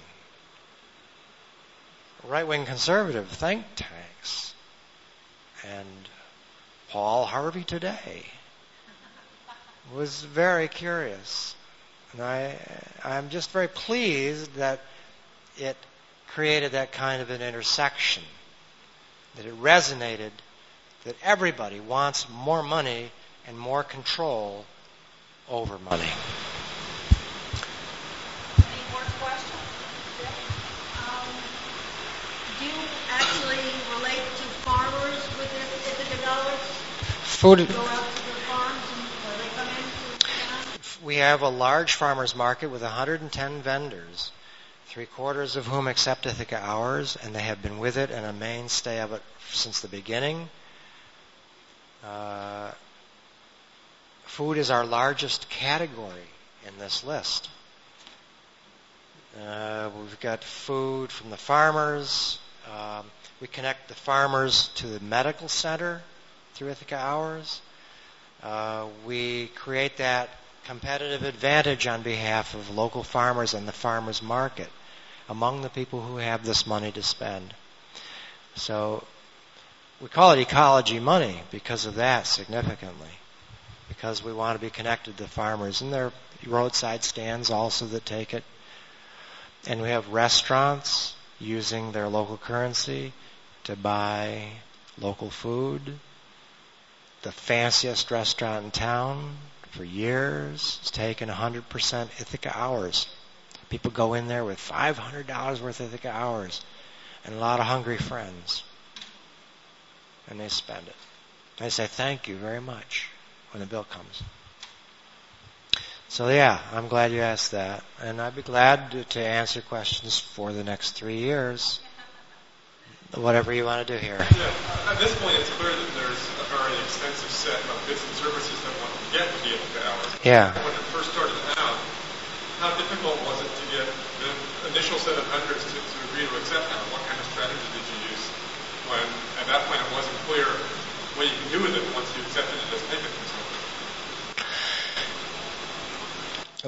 Speaker 2: right-wing conservative think tanks and Paul Harvey today was very curious. And I'm just very pleased that it created that kind of an intersection, that it resonated, that everybody wants more money and more control over money.
Speaker 4: Any more questions? Do you actually relate to farmers with Ithaca dollars?
Speaker 2: Food.
Speaker 4: Go out to the farms and they come in to town?
Speaker 2: We have a large farmers market with 110 vendors, 3/4 of whom accept Ithaca hours, and they have been with it and a mainstay of it since the beginning. Food is our largest category in this list. We've got food from the farmers. We connect the farmers to the medical center through Ithaca hours. We create that competitive advantage on behalf of local farmers and the farmers market among the people who have this money to spend. So we call it ecology money because of that significantly, because we want to be connected to farmers. And there are roadside stands also that take it. And we have restaurants using their local currency to buy local food. The fanciest restaurant in town for years has taken 100% Ithaca hours. People go in there with $500 worth of Ithaca hours and a lot of hungry friends. And they spend it. They say thank you very much when the bill comes. So I'm glad you asked that. And I'd be glad to answer questions for the next 3 years. Whatever you want to do here.
Speaker 6: Yeah, at this point it's clear that there's a very extensive set of goods and services that one can get with the Ithaca hours.
Speaker 2: Yeah.
Speaker 6: When it first started out, how difficult was it to get the initial set of vendors to agree to accept that? What kind of strategy did you use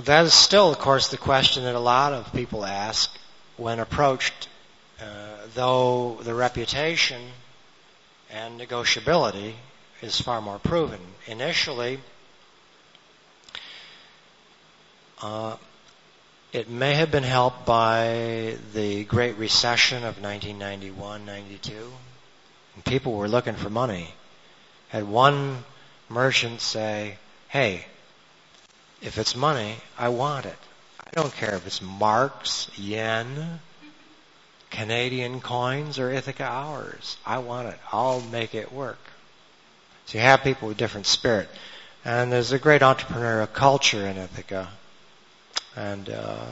Speaker 2: That is still, of course, the question that a lot of people ask when approached, though the reputation and negotiability is far more proven. Initially, it may have been helped by the Great Recession of 1991-92. And people were looking for money. Had one merchant say, hey, if it's money, I want it. I don't care if it's marks, yen, Canadian coins, or Ithaca hours. I want it. I'll make it work. So you have people with different spirit. And there's a great entrepreneurial culture in Ithaca. And I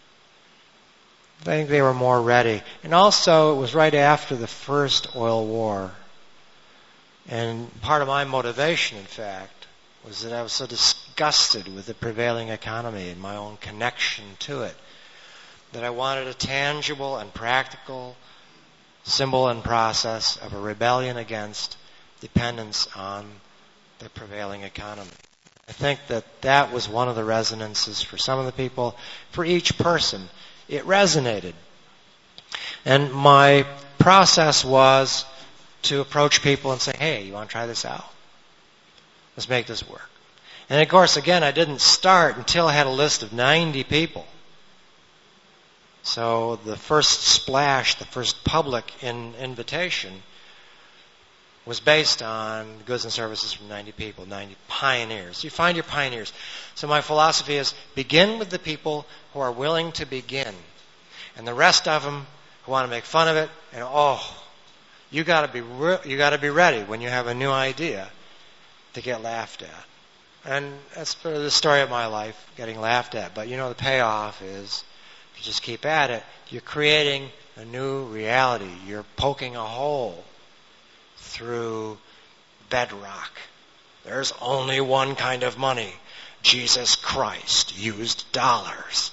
Speaker 2: think they were more ready. And also, it was right after the first oil war. And part of my motivation, in fact, was that I was so disgusted with the prevailing economy and my own connection to it, that I wanted a tangible and practical symbol and process of a rebellion against dependence on the prevailing economy. I think that was one of the resonances for some of the people. For each person, it resonated. And my process was to approach people and say, hey, you want to try this out? Let's make this work. And of course, again, I didn't start until I had a list of 90 people. So the first splash, the first public invitation was based on goods and services from 90 people, 90 pioneers. You find your pioneers. So my philosophy is begin with the people who are willing to begin. And the rest of them who want to make fun of it, and you got to be ready when you have a new idea to get laughed at. And that's sort of the story of my life, getting laughed at. But the payoff is, if you just keep at it, you're creating a new reality. You're poking a hole through bedrock. There's only one kind of money. Jesus Christ used dollars.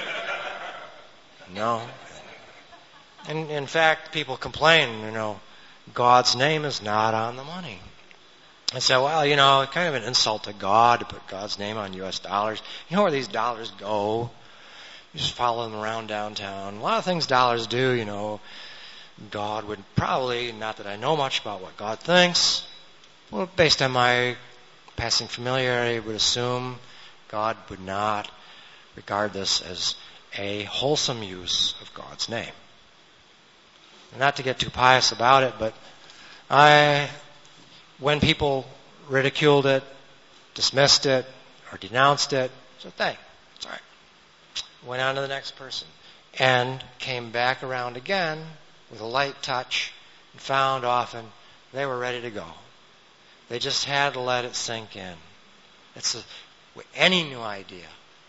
Speaker 2: No. And in fact, people complain, God's name is not on the money. I say, well, it's kind of an insult to God to put God's name on U.S. dollars. You know where these dollars go? You just follow them around downtown. A lot of things dollars do, God would probably, not that I know much about what God thinks, well, based on my passing familiarity, would assume God would not regard this as a wholesome use of God's name. Not to get too pious about it, but when people ridiculed it, dismissed it, or denounced it, it's a thing. It's all right. Went on to the next person. And came back around again with a light touch and found often they were ready to go. They just had to let it sink in. Any new idea,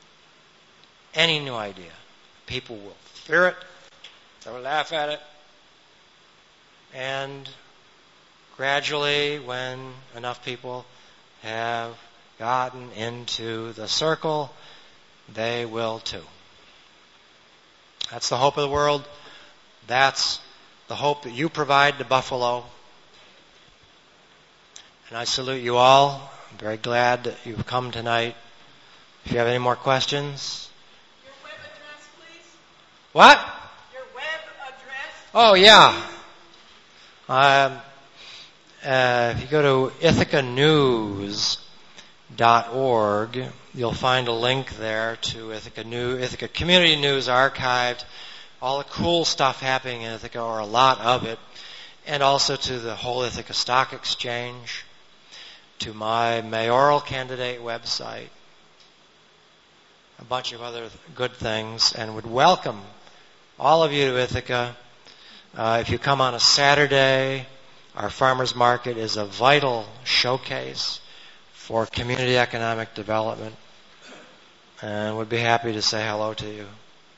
Speaker 2: people will fear it, they'll laugh at it, and gradually, when enough people have gotten into the circle, they will too. That's the hope of the world. That's the hope that you provide to Buffalo. And I salute you all. I'm very glad that you've come tonight. If you have any more questions.
Speaker 4: Your web address, please.
Speaker 2: What?
Speaker 4: Your web address.
Speaker 2: Oh, yeah. If you go to ithacanews.org, you'll find a link there to Ithaca Community News archived, all the cool stuff happening in Ithaca, or a lot of it, and also to the whole Ithaca Stock Exchange, to my mayoral candidate website, a bunch of other good things, and would welcome all of you to Ithaca. If you come on a Saturday, our farmers market is a vital showcase for community economic development, and would be happy to say hello to you.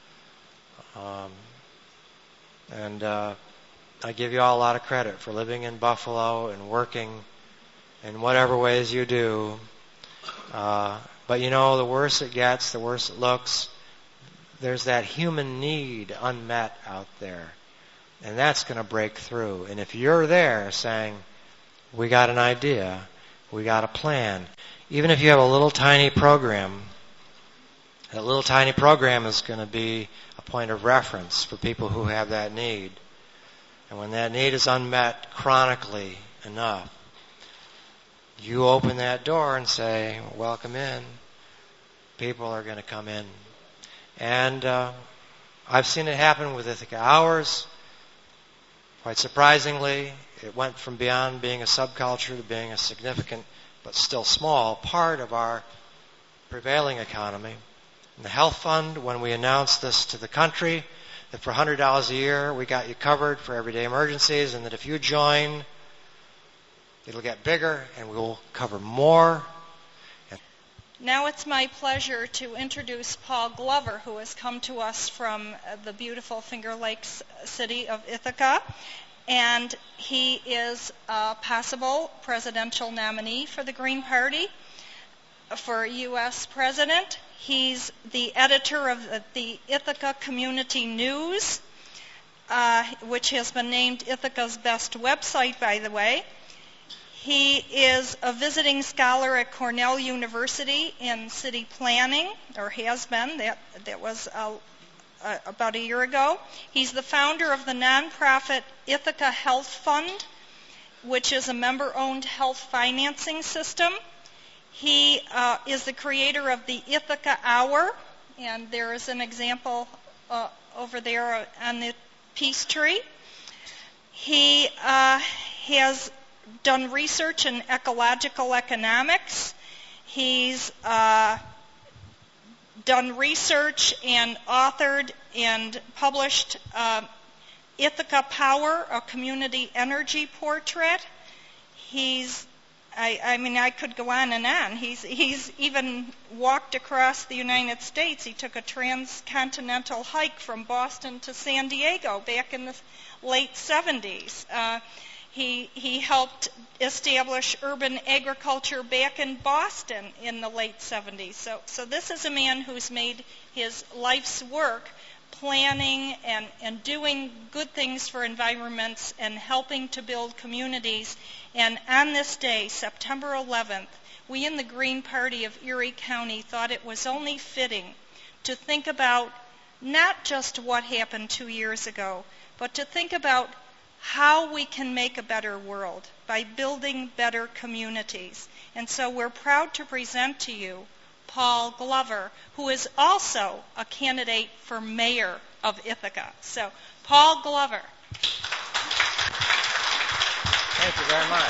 Speaker 2: I give you all a lot of credit for living in Buffalo and working in whatever ways you do. But the worse it gets, the worse it looks. There's that human need unmet out there. And that's going to break through. And if you're there saying, we got an idea, we got a plan, even if you have a little tiny program, That little tiny program is going to be a point of reference for people who have that need. And when that need is unmet chronically enough, you open that door and say, welcome in. People are going to come in. And I've seen it happen with Ithaca Hours. Quite surprisingly, it went from beyond being a subculture to being a significant but still small part of our prevailing economy. And the health fund, when we announced this to the country, that for $100 a year we got you covered for everyday emergencies, and that if you join, it'll get bigger and we'll cover more.
Speaker 1: Now it's my pleasure to introduce Paul Glover, who has come to us from the beautiful Finger Lakes city of Ithaca. And he is a possible presidential nominee for the Green Party for U.S. President. He's the editor of the Ithaca Community News, which has been named Ithaca's best website, by the way. He is a visiting scholar at Cornell University in city planning, or has been. That was about a year ago. He's the founder of the nonprofit Ithaca Health Fund, which is a member-owned health financing system. He is the creator of the Ithaca Hour, and there is an example over there on the peace tree. He has done research in ecological economics. He's done research and authored and published Ithaca Power, a community energy portrait. I could go on and on. He's even walked across the United States. He took a transcontinental hike from Boston to San Diego back in the late 70s. He helped establish urban agriculture back in Boston in the late 70s. So this is a man who's made his life's work planning and doing good things for environments and helping to build communities. And on this day, September 11th, we in the Green Party of Erie County thought it was only fitting to think about not just what happened 2 years ago, but to think about how we can make a better world by building better communities. And so we're proud to present to you Paul Glover, who is also a candidate for mayor of Ithaca. So, Paul Glover.
Speaker 2: Thank you very much.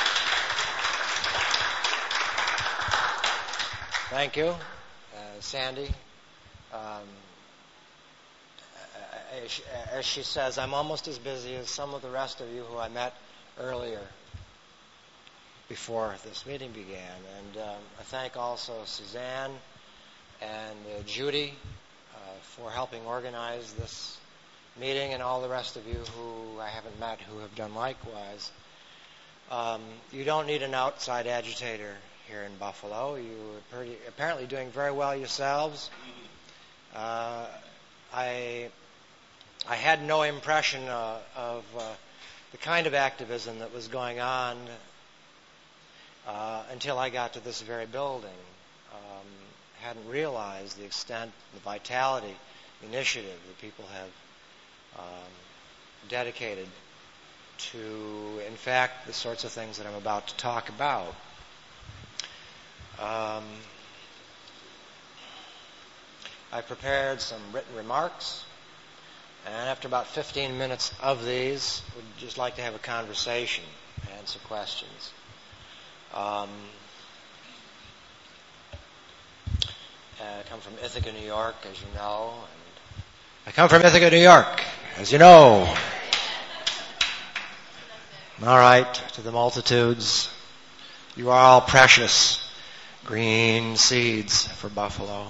Speaker 2: Thank you, Sandy. As she says, I'm almost as busy as some of the rest of you who I met earlier before this meeting began. And I thank also Suzanne and Judy for helping organize this meeting, and all the rest of you who I haven't met who have done likewise. You don't need an outside agitator here in Buffalo. You are apparently doing very well yourselves. I had no impression of the kind of activism that was going on until I got to this very building. Hadn't realized the extent, the vitality, the initiative that people have dedicated to, in fact, the sorts of things that I'm about to talk about. I prepared some written remarks, and after about 15 minutes of these, would just like to have a conversation, answer questions. I come from Ithaca, New York, as you know. All right, to the multitudes, you are all precious green seeds for Buffalo.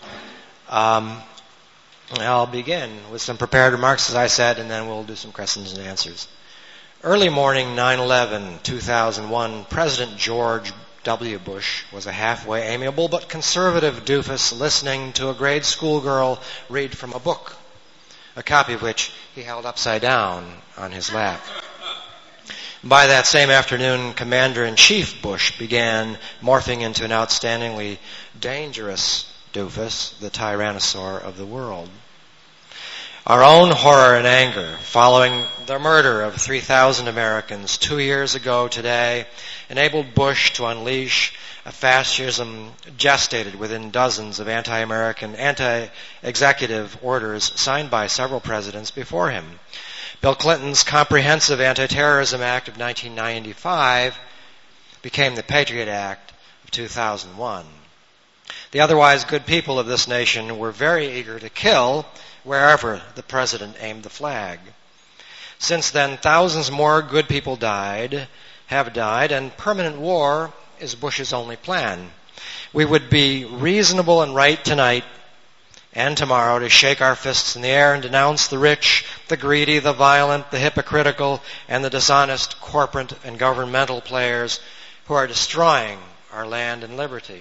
Speaker 2: I'll begin with some prepared remarks, as I said, and then we'll do some questions and answers. Early morning, 9/11, 2001, President George W. Bush was a halfway amiable but conservative doofus listening to a grade school girl read from a book, a copy of which he held upside down on his lap. By that same afternoon, Commander-in-Chief Bush began morphing into an outstandingly dangerous doofus, the tyrannosaur of the world. Our own horror and anger following the murder of 3,000 Americans 2 years ago today enabled Bush to unleash a fascism gestated within dozens of anti-American, anti-executive orders signed by several presidents before him. Bill Clinton's Comprehensive Anti-Terrorism Act of 1995 became the Patriot Act of 2001. The otherwise good people of this nation were very eager to kill wherever the president aimed the flag. Since then, thousands more good people have died, and permanent war is Bush's only plan. We would be reasonable and right tonight and tomorrow to shake our fists in the air and denounce the rich, the greedy, the violent, the hypocritical, and the dishonest corporate and governmental players who are destroying our land and liberty.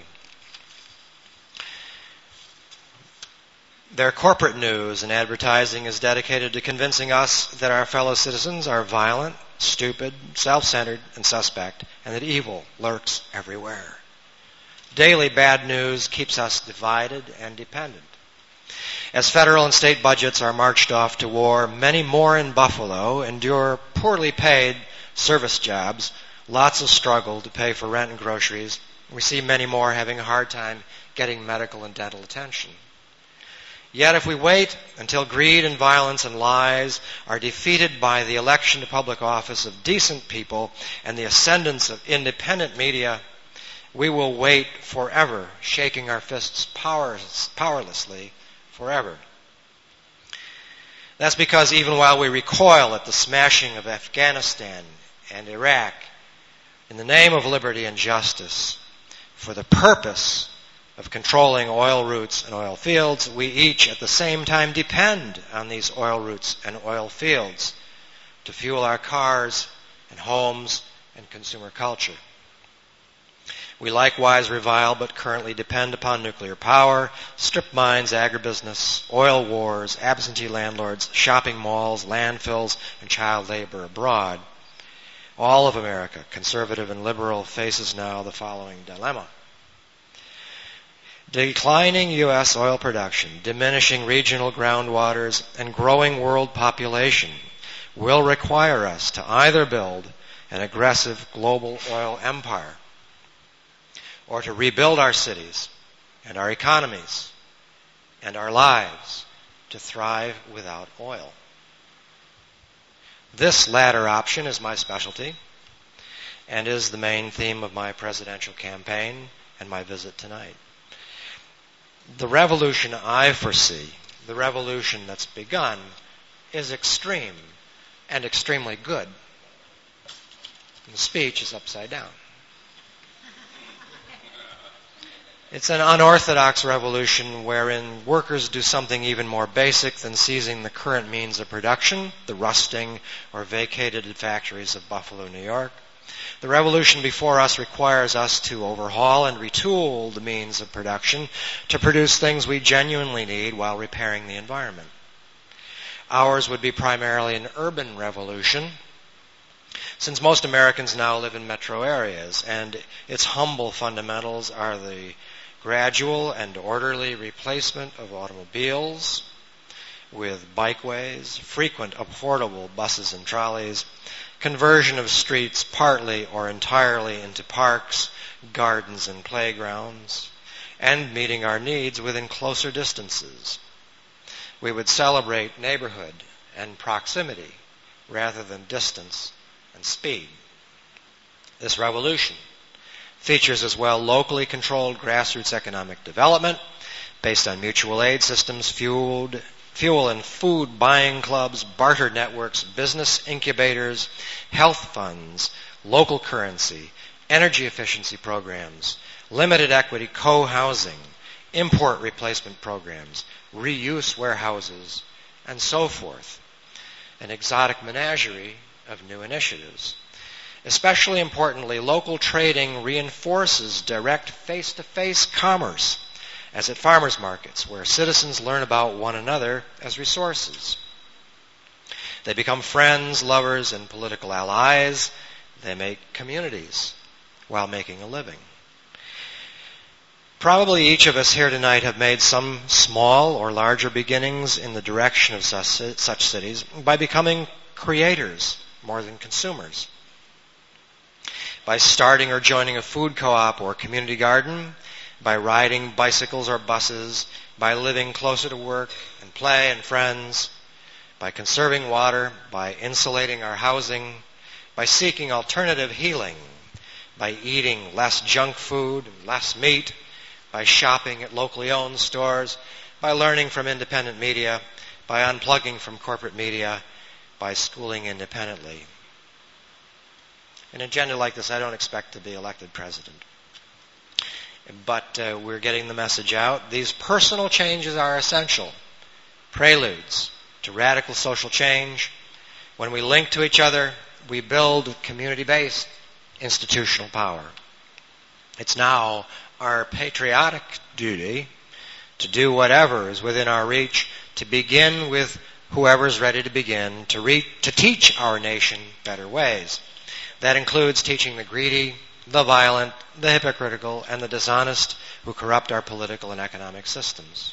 Speaker 2: Their corporate news and advertising is dedicated to convincing us that our fellow citizens are violent, stupid, self-centered, and suspect, and that evil lurks everywhere. Daily bad news keeps us divided and dependent. As federal and state budgets are marched off to war, many more in Buffalo endure poorly paid service jobs, lots of struggle to pay for rent and groceries. We see many more having a hard time getting medical and dental attention. Yet if we wait until greed and violence and lies are defeated by the election to public office of decent people and the ascendance of independent media, we will wait forever, shaking our fists powerlessly forever. That's because even while we recoil at the smashing of Afghanistan and Iraq in the name of liberty and justice, for the purpose of controlling oil routes and oil fields, we each at the same time depend on these oil routes and oil fields to fuel our cars and homes and consumer culture. We likewise revile but currently depend upon nuclear power, strip mines, agribusiness, oil wars, absentee landlords, shopping malls, landfills, and child labor abroad. All of America, conservative and liberal, faces now the following dilemma. Declining U.S. oil production, diminishing regional groundwaters, and growing world population will require us to either build an aggressive global oil empire or to rebuild our cities and our economies and our lives to thrive without oil. This latter option is my specialty and is the main theme of my presidential campaign and my visit tonight. The revolution I foresee, the revolution that's begun, is extreme and extremely good. The speech is upside down. It's an unorthodox revolution wherein workers do something even more basic than seizing the current means of production, the rusting or vacated factories of Buffalo, New York. The revolution before us requires us to overhaul and retool the means of production to produce things we genuinely need while repairing the environment. Ours would be primarily an urban revolution, since most Americans now live in metro areas, and its humble fundamentals are the gradual and orderly replacement of automobiles with bikeways, frequent affordable buses and trolleys, conversion of streets partly or entirely into parks, gardens, and playgrounds, and meeting our needs within closer distances. We would celebrate neighborhood and proximity rather than distance and speed. This revolution features as well locally controlled grassroots economic development based on mutual aid systems, fuel and food buying clubs, barter networks, business incubators, health funds, local currency, energy efficiency programs, limited equity co-housing, import replacement programs, reuse warehouses, and so forth. An exotic menagerie of new initiatives. Especially importantly, local trading reinforces direct face-to-face commerce, as at farmers markets, where citizens learn about one another as resources. They become friends, lovers, and political allies. They make communities while making a living. Probably each of us here tonight have made some small or larger beginnings in the direction of such cities by becoming creators more than consumers. By starting or joining a food co-op or community garden, by riding bicycles or buses, by living closer to work and play and friends, by conserving water, by insulating our housing, by seeking alternative healing, by eating less junk food and less meat, by shopping at locally owned stores, by learning from independent media, by unplugging from corporate media, by schooling independently. In an agenda like this, I don't expect to be elected president. But we're getting the message out. These personal changes are essential. Preludes to radical social change. When we link to each other, we build community-based institutional power. It's now our patriotic duty to do whatever is within our reach, to begin with whoever's ready to begin, to teach our nation better ways. That includes teaching the greedy, the violent, the hypocritical, and the dishonest who corrupt our political and economic systems.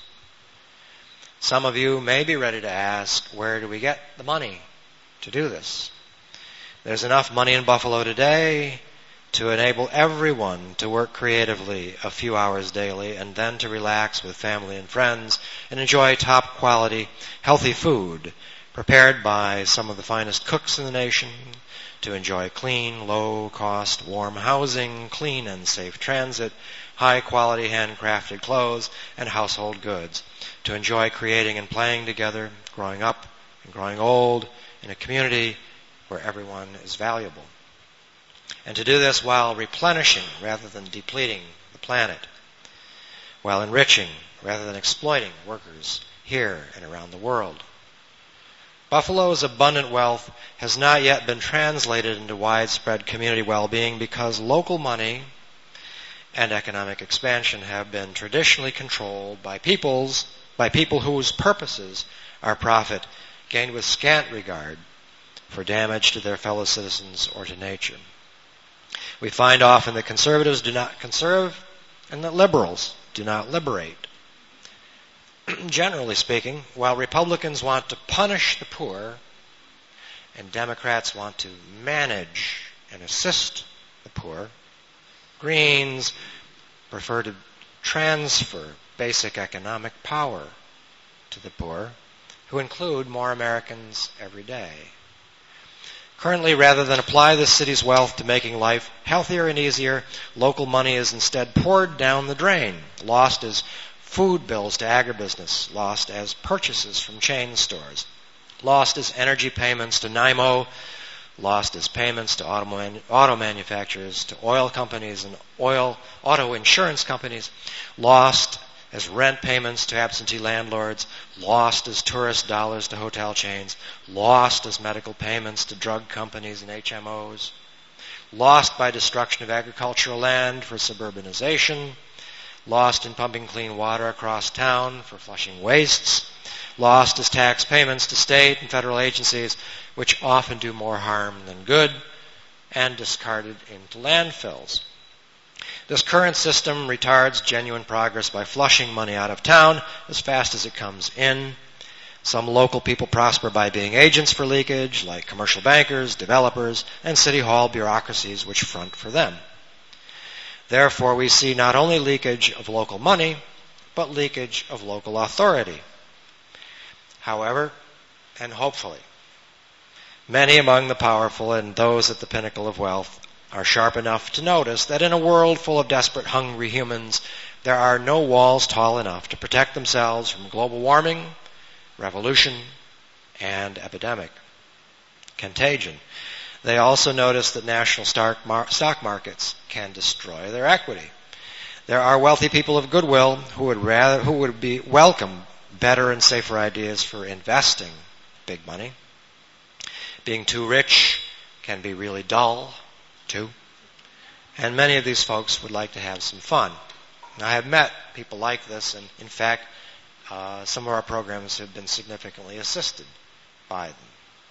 Speaker 2: Some of you may be ready to ask, where do we get the money to do this? There's enough money in Buffalo today to enable everyone to work creatively a few hours daily and then to relax with family and friends and enjoy top quality, healthy food prepared by some of the finest cooks in the nation, to enjoy clean, low-cost, warm housing, clean and safe transit, high-quality handcrafted clothes, and household goods, to enjoy creating and playing together, growing up and growing old in a community where everyone is valuable. And to do this while replenishing rather than depleting the planet, while enriching rather than exploiting workers here and around the world. Buffalo's abundant wealth has not yet been translated into widespread community well-being because local money and economic expansion have been traditionally controlled by people whose purposes are profit, gained with scant regard for damage to their fellow citizens or to nature. We find often that conservatives do not conserve and that liberals do not liberate. Generally speaking, while Republicans want to punish the poor and Democrats want to manage and assist the poor, Greens prefer to transfer basic economic power to the poor, who include more Americans every day. Currently, rather than apply the city's wealth to making life healthier and easier, local money is instead poured down the drain, lost as food bills to agribusiness, lost as purchases from chain stores, lost as energy payments to NIMO, lost as payments to auto manufacturers, to oil companies and auto insurance companies, lost as rent payments to absentee landlords, lost as tourist dollars to hotel chains, lost as medical payments to drug companies and HMOs, lost by destruction of agricultural land for suburbanization, lost in pumping clean water across town for flushing wastes, lost as tax payments to state and federal agencies, which often do more harm than good, and discarded into landfills. This current system retards genuine progress by flushing money out of town as fast as it comes in. Some local people prosper by being agents for leakage, like commercial bankers, developers, and city hall bureaucracies which front for them. Therefore, we see not only leakage of local money, but leakage of local authority. However, and hopefully, many among the powerful and those at the pinnacle of wealth are sharp enough to notice that in a world full of desperate, hungry humans, there are no walls tall enough to protect themselves from global warming, revolution, and epidemic. Contagion. They also notice that national stock markets can destroy their equity. There are wealthy people of goodwill who would welcome better and safer ideas for investing big money. Being too rich can be really dull, too. And many of these folks would like to have some fun. And I have met people like this, and in fact, some of our programs have been significantly assisted by them.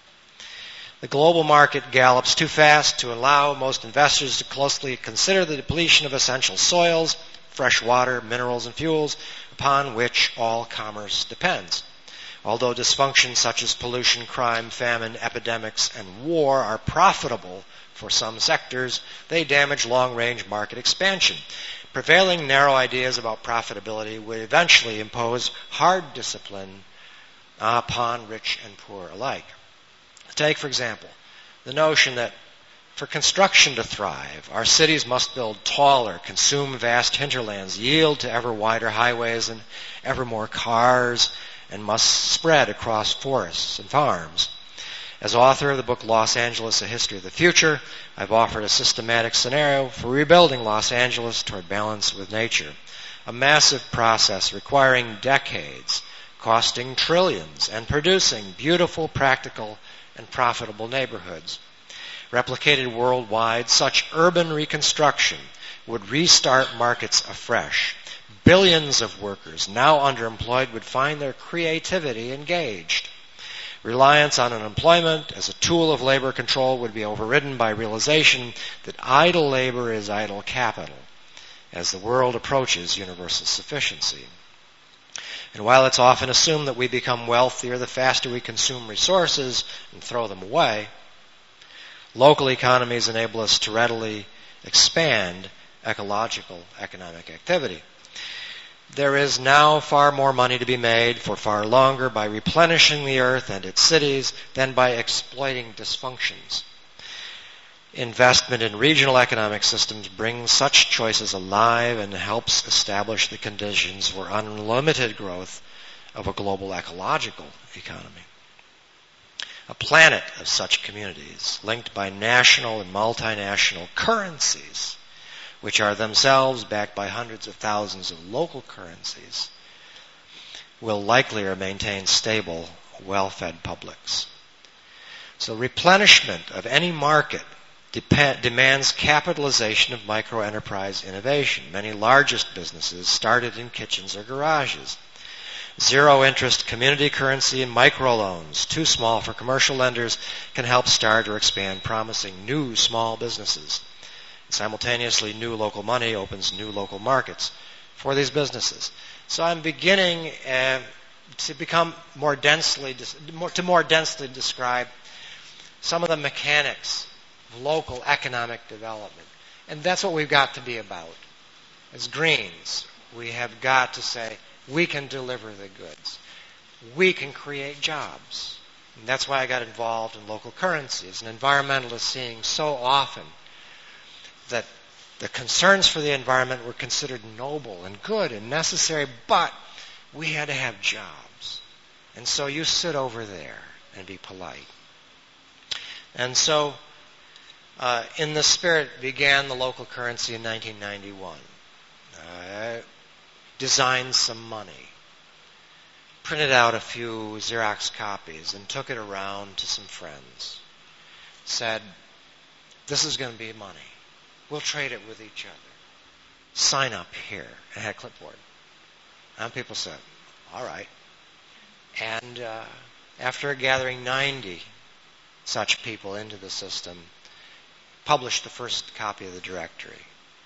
Speaker 2: The global market gallops too fast to allow most investors to closely consider the depletion of essential soils, fresh water, minerals, and fuels upon which all commerce depends. Although dysfunctions such as pollution, crime, famine, epidemics, and war are profitable for some sectors, they damage long-range market expansion. Prevailing narrow ideas about profitability would eventually impose hard discipline upon rich and poor alike. Take, for example, the notion that for construction to thrive, our cities must build taller, consume vast hinterlands, yield to ever wider highways and ever more cars, and must spread across forests and farms. As author of the book Los Angeles, A History of the Future, I've offered a systematic scenario for rebuilding Los Angeles toward balance with nature. A massive process requiring decades, costing trillions, and producing beautiful, practical, and profitable neighborhoods. Replicated worldwide, such urban reconstruction would restart markets afresh. Billions of workers now underemployed would find their creativity engaged. Reliance on unemployment as a tool of labor control would be overridden by realization that idle labor is idle capital as the world approaches universal sufficiency. And while it's often assumed that we become wealthier the faster we consume resources and throw them away, local economies enable us to readily expand ecological economic activity. There is now far more money to be made for far longer by replenishing the earth and its cities than by exploiting dysfunctions. Investment in regional economic systems brings such choices alive and helps establish the conditions for unlimited growth of a global ecological economy. A planet of such communities, linked by national and multinational currencies, which are themselves backed by hundreds of thousands of local currencies, will likely maintain stable, well-fed publics. So replenishment of any market demands capitalization of micro-enterprise innovation. Many largest businesses started in kitchens or garages. Zero-interest community currency and microloans, too small for commercial lenders, can help start or expand promising new small businesses. Simultaneously, new local money opens new local markets for these businesses. So I'm beginning to become more densely describe some of the mechanics of local economic development. And that's what we've got to be about. As Greens, we have got to say, we can deliver the goods. We can create jobs. And that's why I got involved in local currencies. An environmentalist seeing so often that the concerns for the environment were considered noble and good and necessary, but we had to have jobs. And so you sit over there and be polite. And so, in this spirit, began the local currency in 1991. Designed some money, printed out a few Xerox copies, and took it around to some friends. Said, this is going to be money. We'll trade it with each other. Sign up here. And had a clipboard. And people said, all right. And after gathering 90 such people into the system, published the first copy of the directory.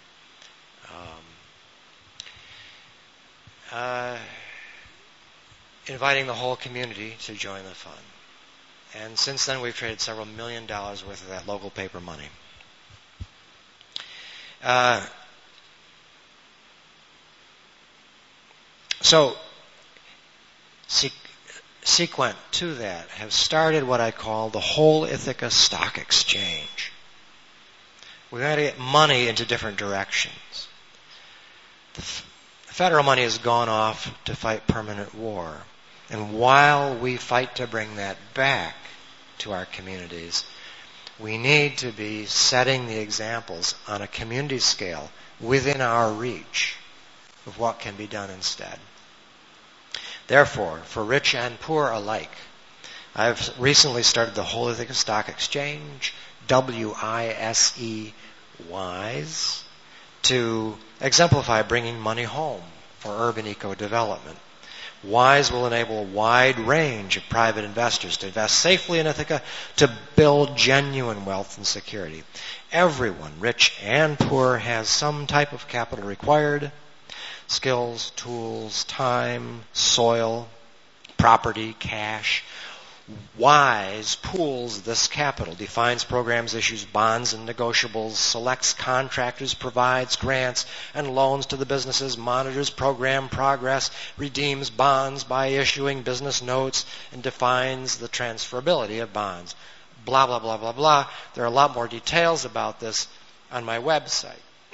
Speaker 2: Inviting the whole community to join the fund. And since then, we've traded several $1 million worth of that local paper money. So, sequent to that, have started what I call the whole Ithaca Stock Exchange. We've got to get money into different directions. The federal money has gone off to fight permanent war. And while we fight to bring that back to our communities, we need to be setting the examples on a community scale within our reach of what can be done instead. Therefore, for rich and poor alike, I've recently started the Whole Ithaca Stock Exchange, WISE, WISE, to exemplify bringing money home for urban eco-development. WISE will enable a wide range of private investors to invest safely in Ithaca to build genuine wealth and security. Everyone, rich and poor, has some type of capital required skills, tools, time, soil, property, cash. WISE pools this capital, defines programs, issues bonds and negotiables, selects contractors, provides grants and loans to the businesses, monitors program progress, redeems bonds by issuing business notes, and defines the transferability of bonds. Blah, blah, blah, blah, blah. There are a lot more details about this on my website.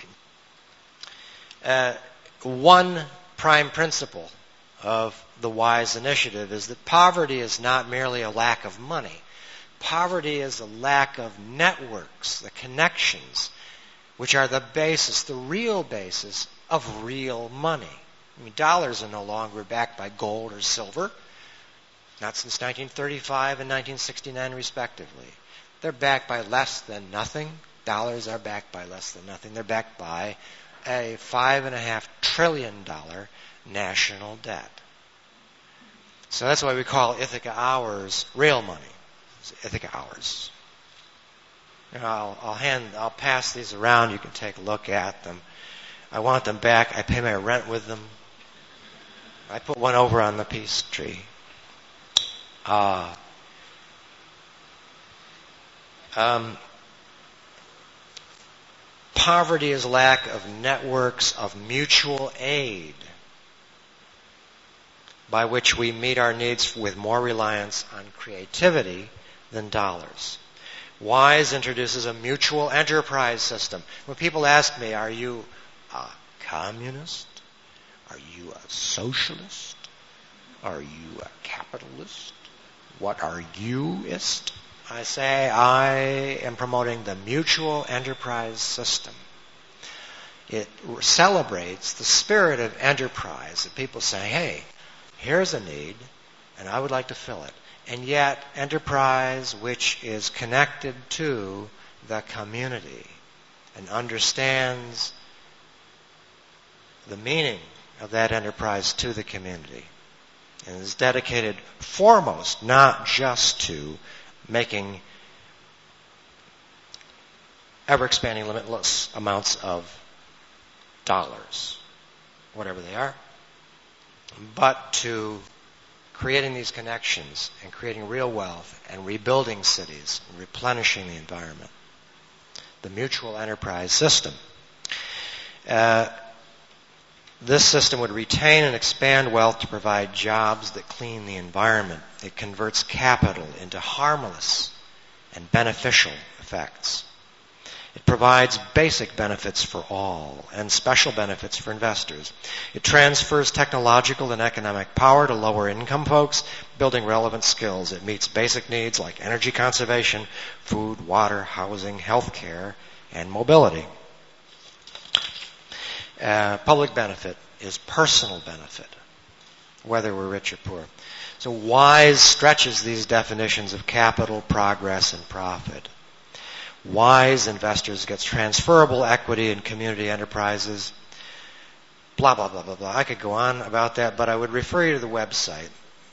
Speaker 2: One prime principle of the WISE initiative is that poverty is not merely a lack of money. Poverty is a lack of networks, the connections, which are the basis, the real basis of real money. I mean, dollars are no longer backed by gold or silver, not since 1935 and 1969 respectively. They're backed by less than nothing. Dollars are backed by less than nothing. They're backed by a $5.5 trillion national debt. So that's why we call Ithaca Hours real money. It's Ithaca Hours. I'll pass these around. You can take a look at them. I want them back. I pay my rent with them. I put one over on the peace tree. Poverty is lack of networks of mutual aid by which we meet our needs with more reliance on creativity than dollars. WISE introduces a mutual enterprise system. When people ask me, are you a communist? Are you a socialist? Are you a capitalist? What are you-ist? I say I am promoting the mutual enterprise system. It celebrates the spirit of enterprise, that people say, hey, here's a need, and I would like to fill it. And yet, enterprise which is connected to the community and understands the meaning of that enterprise to the community and is dedicated foremost not just to making ever-expanding limitless amounts of dollars, whatever they are, but to creating these connections and creating real wealth and rebuilding cities and replenishing the environment. The mutual enterprise system. This system would retain and expand wealth to provide jobs that clean the environment. It converts capital into harmless and beneficial effects. It provides basic benefits for all and special benefits for investors. It transfers technological and economic power to lower income folks, building relevant skills. It meets basic needs like energy conservation, food, water, housing, health care, and mobility. Public benefit is personal benefit, whether we're rich or poor. So WISE stretches these definitions of capital, progress, and profit. WISE investors gets transferable equity in community enterprises. Blah, blah, blah, blah, blah. I could go on about that, but I would refer you to the website.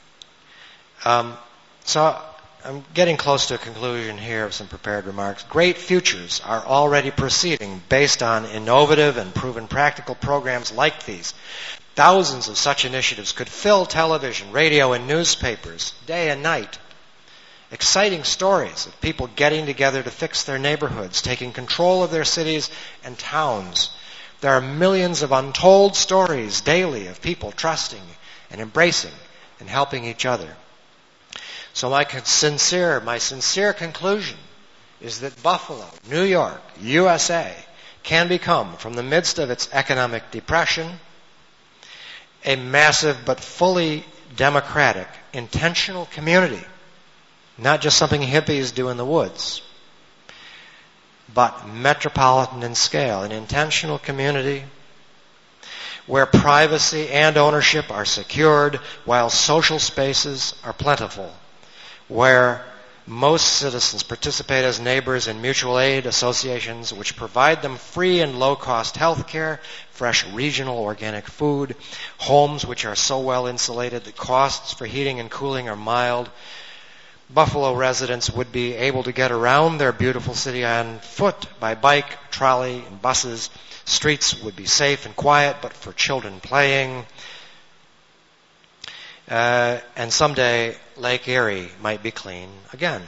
Speaker 2: So I'm getting close to a conclusion here of some prepared remarks. Great futures are already proceeding based on innovative and proven practical programs like these. Thousands of such initiatives could fill television, radio, and newspapers day and night. Exciting stories of people getting together to fix their neighborhoods, taking control of their cities and towns. There are millions of untold stories daily of people trusting and embracing and helping each other. So my sincere conclusion is that Buffalo, New York, USA, can become, from the midst of its economic depression, a massive but fully democratic, intentional community. Not just something hippies do in the woods, but metropolitan in scale, an intentional community where privacy and ownership are secured while social spaces are plentiful, where most citizens participate as neighbors in mutual aid associations which provide them free and low-cost health care, fresh regional organic food, homes which are so well insulated that costs for heating and cooling are mild, Buffalo residents would be able to get around their beautiful city on foot, by bike, trolley, and buses. Streets would be safe and quiet, but for children playing. And someday, Lake Erie might be clean again.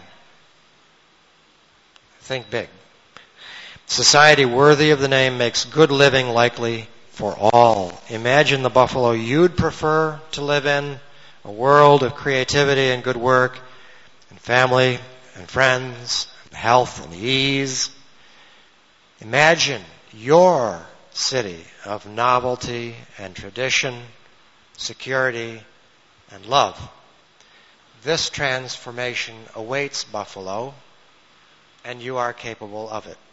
Speaker 2: Think big. Society worthy of the name makes good living likely for all. Imagine the Buffalo you'd prefer to live in, a world of creativity and good work, and family and friends, and health and ease. Imagine your city of novelty and tradition, security and love. This transformation awaits Buffalo, and you are capable of it.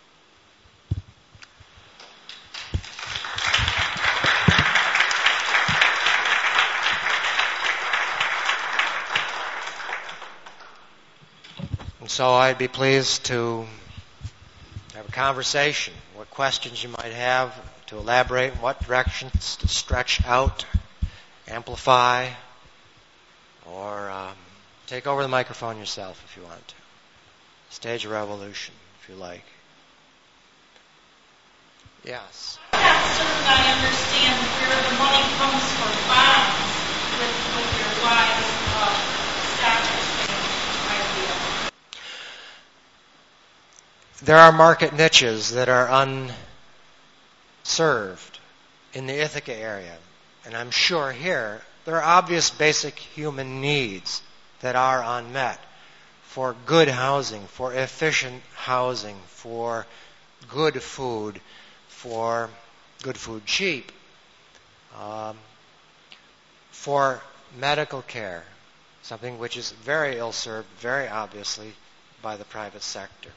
Speaker 2: And so I'd be pleased to have a conversation, what questions you might have, to elaborate, what directions to stretch out, amplify, or take over the microphone yourself if you want to. Stage a revolution, if you like. Yes?
Speaker 4: I'm not certain I understand where the money comes for bonds with your wise stock exchange idea.
Speaker 2: There are market niches that are unserved in the Ithaca area. And I'm sure here there are obvious basic human needs that are unmet for good housing, for efficient housing, for good food cheap, for medical care, something which is very ill-served, very obviously, by the private sector.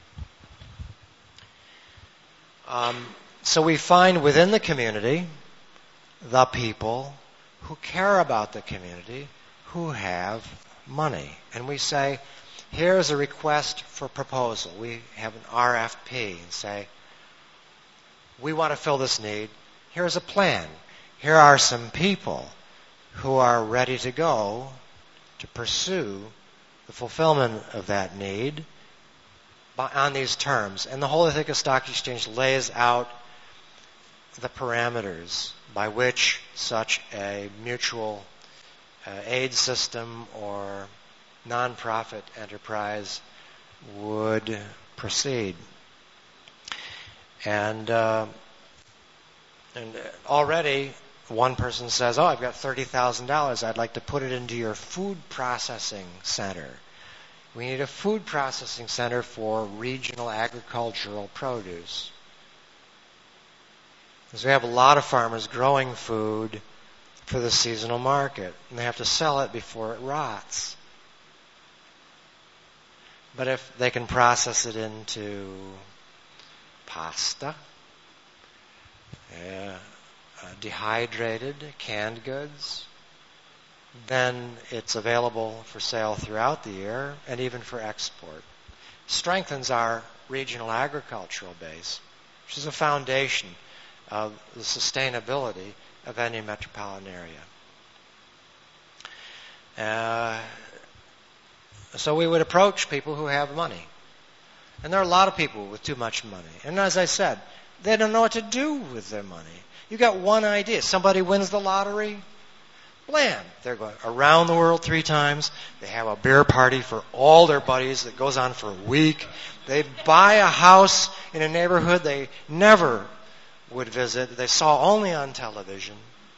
Speaker 2: So we find within the community the people who care about the community, who have money. And we say, here's a request for proposal. We have an RFP and say, we want to fill this need. Here's a plan. Here are some people who are ready to go to pursue the fulfillment of that need on these terms. And the whole Ithaca Stock Exchange lays out the parameters by which such a mutual aid system or nonprofit enterprise would proceed. And already one person says, I've got $30,000. I'd like to put it into your food processing center. We need a food processing center for regional agricultural produce. Because we have a lot of farmers growing food for the seasonal market, and they have to sell it before it rots. But if they can process it into pasta, dehydrated, canned goods, then it's available for sale throughout the year and even for export. Strengthens our regional agricultural base, which is a foundation of the sustainability of any metropolitan area. So we would approach people who have money. And there are a lot of people with too much money. And as I said, they don't know what to do with their money. You got one idea. Somebody wins the lottery. Blam. They're going around the world 3 times. They have a beer party for all their buddies that goes on for a week. They buy a house in a neighborhood they never would visit. They saw only on television.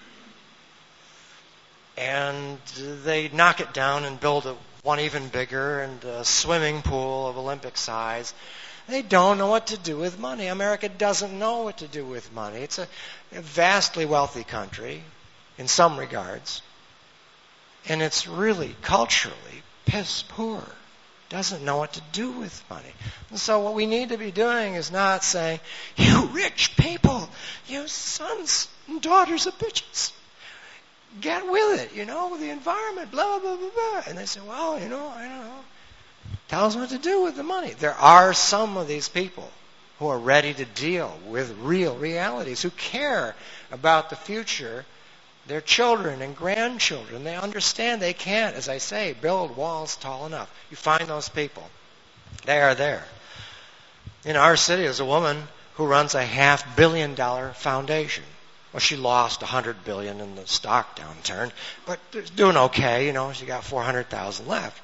Speaker 2: And they knock it down and build one even bigger and a swimming pool of Olympic size. They don't know what to do with money. America doesn't know what to do with money. It's a vastly wealthy country in some regards. And it's really culturally piss poor. Doesn't know what to do with money. And so what we need to be doing is not saying, you rich people, you sons and daughters of bitches, get with it, the environment, blah, blah, blah, blah. And they say, well, I don't know. Tell us what to do with the money. There are some of these people who are ready to deal with real realities, who care about the future their children and grandchildren. They understand they can't, as I say, build walls tall enough. You find those people. They are there. In our city, there's a woman who runs a $500 million foundation. Well, she lost $100 billion in the stock downturn, but doing okay. You know, she got $400,000 left.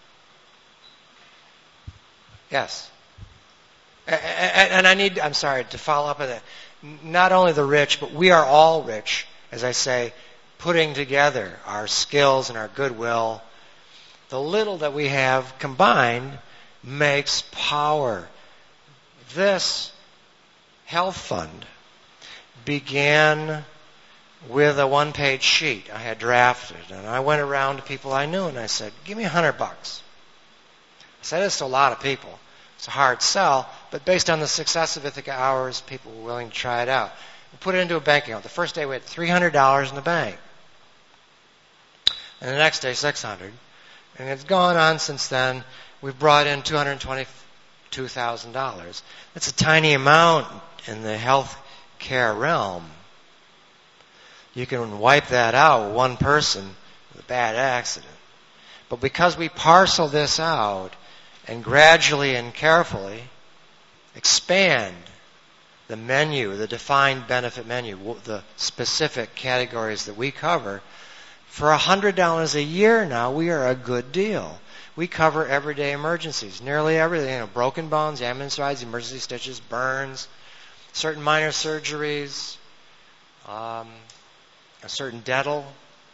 Speaker 2: Yes. And I'm sorry, to follow up on that. Not only the rich, but we are all rich, as I say, putting together our skills and our goodwill. The little that we have combined makes power. This health fund began with a one-page sheet I had drafted, and I went around to people I knew and I said, give me $100. I said this to a lot of people. It's a hard sell, but based on the success of Ithaca Hours, people were willing to try it out. We put it into a bank account. The first day we had $300 in the bank. And the next day, $600. And it's gone on since then. We've brought in $222,000. That's a tiny amount in the health care realm. You can wipe that out with one person with a bad accident. But because we parcel this out and gradually and carefully expand the menu, the defined benefit menu, the specific categories that we cover, for $100 a year now, we are a good deal. We cover everyday emergencies, nearly everything, broken bones, ambulance rides, emergency stitches, burns, certain minor surgeries, a certain dental.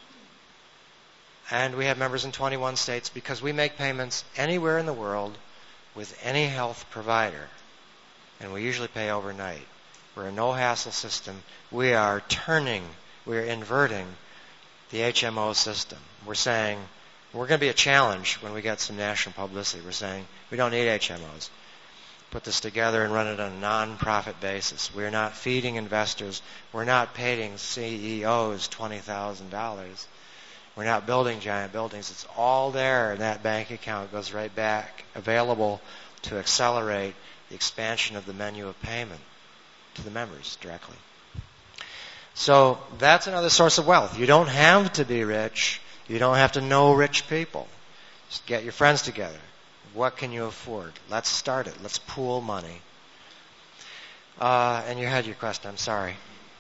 Speaker 2: And we have members in 21 states because we make payments anywhere in the world with any health provider. And we usually pay overnight. We're a no-hassle system. We are inverting the HMO system. We're saying, we're going to be a challenge when we get some national publicity. We're saying, we don't need HMOs. Put this together and run it on a non-profit basis. We're not feeding investors. We're not paying CEOs $20,000. We're not building giant buildings. It's all there, and that bank account goes right back, available to accelerate the expansion of the menu of payment to the members directly. So that's another source of wealth. You don't have to be rich. You don't have to know rich people. Just get your friends together. What can you afford? Let's start it. Let's pool money. And you had your question. I'm sorry.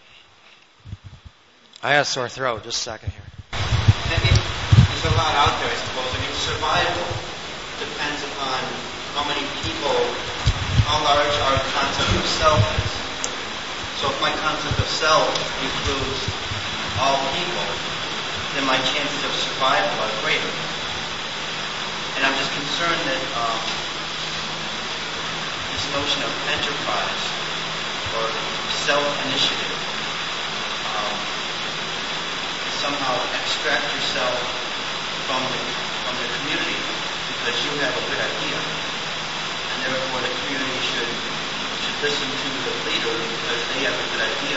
Speaker 2: I had a sore throat. Just a second here.
Speaker 3: There's a lot out there, I suppose. I mean, survival depends upon how many people, how large our concept of self is. So if my concept of self includes all people, then my chances of survival are greater. And I'm just concerned that this notion of enterprise or self-initiative somehow extract yourself from the community because you have a good idea, and therefore the community should listen to the leader because they have a good idea.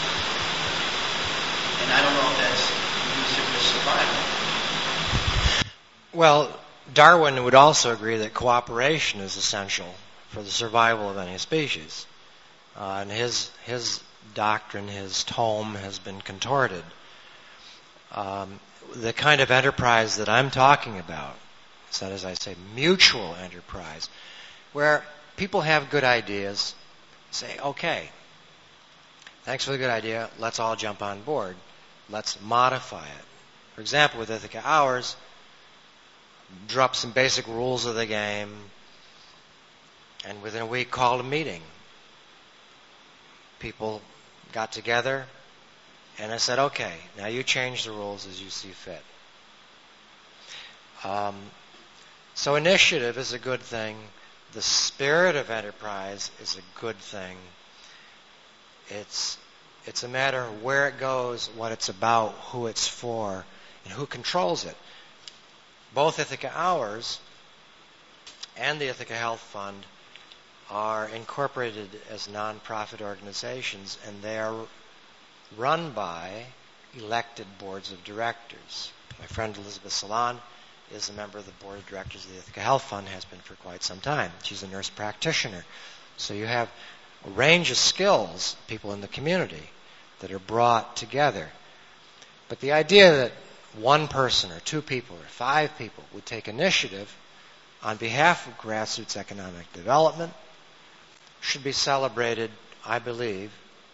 Speaker 3: And I don't know if that's conducive to survival.
Speaker 2: Well, Darwin would also agree that cooperation is essential for the survival of any species. And his doctrine, his tome, has been contorted. The kind of enterprise that I'm talking about is that, as I say, mutual enterprise, where people have good ideas, say, okay, thanks for the good idea, let's all jump on board. Let's modify it. For example, with Ithaca Hours, drop some basic rules of the game, and within a week called a meeting. People got together, and I said, okay, now you change the rules as you see fit. So initiative is a good thing. The spirit of enterprise is a good thing. It's a matter of where it goes, what it's about, who it's for, and who controls it. Both Ithaca Hours and the Ithaca Health Fund are incorporated as nonprofit organizations, and they are run by elected boards of directors. My friend Elizabeth Salon is a member of the board of directors of the Ithaca Health Fund, has been for quite some time. She's a nurse practitioner. So you have a range of skills, people in the community, that are brought together. But the idea that one person or two people or five people would take initiative on behalf of grassroots economic development should be celebrated, I believe,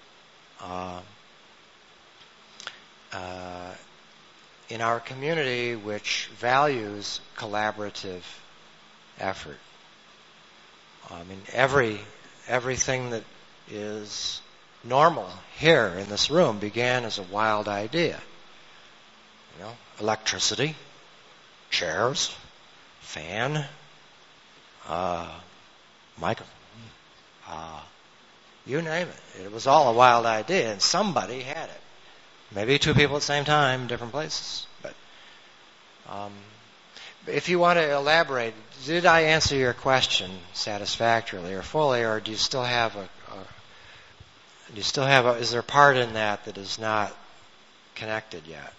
Speaker 2: in our community which values collaborative effort. I mean, everything that is normal here in this room began as a wild idea. You know, electricity, chairs, fan, microphone, you name it. It was all a wild idea, and somebody had it. Maybe two people at the same time, different places. But if you want to elaborate, did I answer your question satisfactorily or fully, or do you still have is there a part in that that is not connected yet?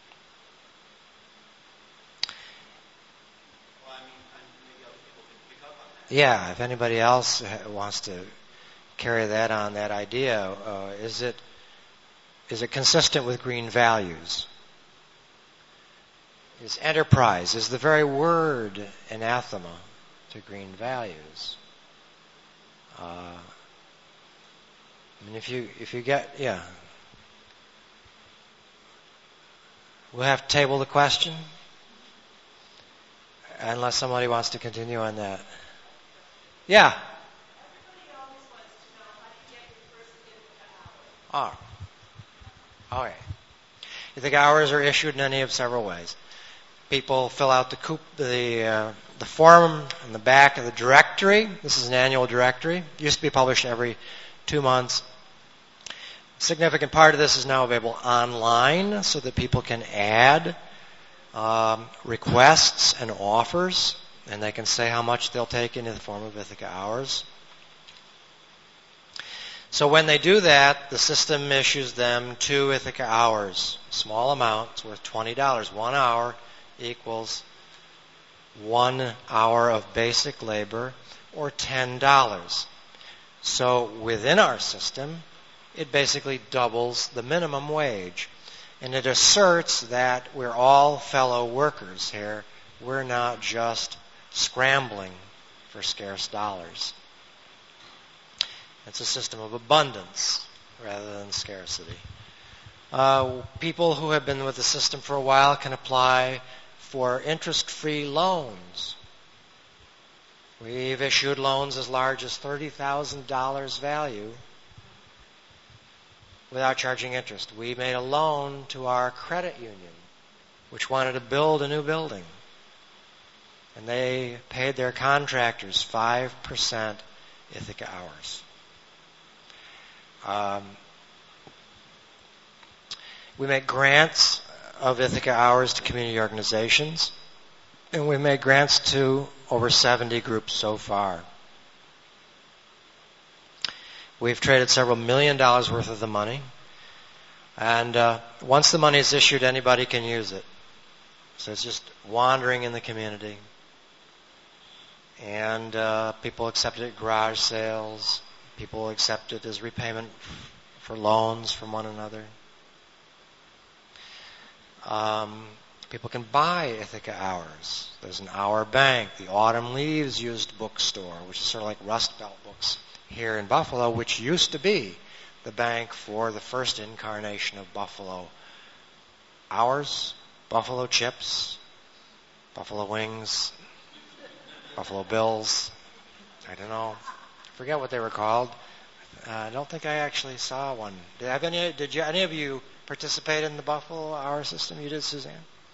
Speaker 3: Well, I mean, maybe other people can pick up on that.
Speaker 2: Yeah, if anybody else wants to carry that on, that idea, is it consistent with green values? Is enterprise, is the very word anathema to green values? I mean, if you get, yeah. We'll have to table the question, unless somebody wants to continue on that. Yeah.
Speaker 4: Everybody always wants to know how to get your first Ithaca hour.
Speaker 2: Oh. Okay. Ithaca hours are issued in any of several ways. People fill out the form in the back of the directory. This is an annual directory. It used to be published every 2 months. A significant part of this is now available online so that people can add requests and offers, and they can say how much they'll take in the form of Ithaca hours. So when they do that, the system issues them 2 Ithaca hours, small amount, it's worth $20. 1 hour equals 1 hour of basic labor, or $10. So within our system, it basically doubles the minimum wage. And it asserts that we're all fellow workers here. We're not just scrambling for scarce dollars. It's a system of abundance rather than scarcity. People who have been with the system for a while can apply for interest-free loans. We've issued loans as large as $30,000 value without charging interest. We made a loan to our credit union, which wanted to build a new building. And they paid their contractors 5% Ithaca hours. We make grants of Ithaca hours to community organizations, and we made grants to over 70 groups so far. We've traded several $1 million worth of the money, and once the money is issued, anybody can use it. So it's just wandering in the community, and people accept it at garage sales. People accept it as repayment for loans from one another. People can buy Ithaca hours. There's an hour bank, the Autumn Leaves used bookstore, which is sort of like Rust Belt Books here in Buffalo, which used to be the bank for the first incarnation of Buffalo hours, Buffalo chips, Buffalo wings, Buffalo Bills. I don't know. Forget what they were called. I don't think I actually saw one. Did any of you participate in the Buffalo hour system? You did, Suzanne?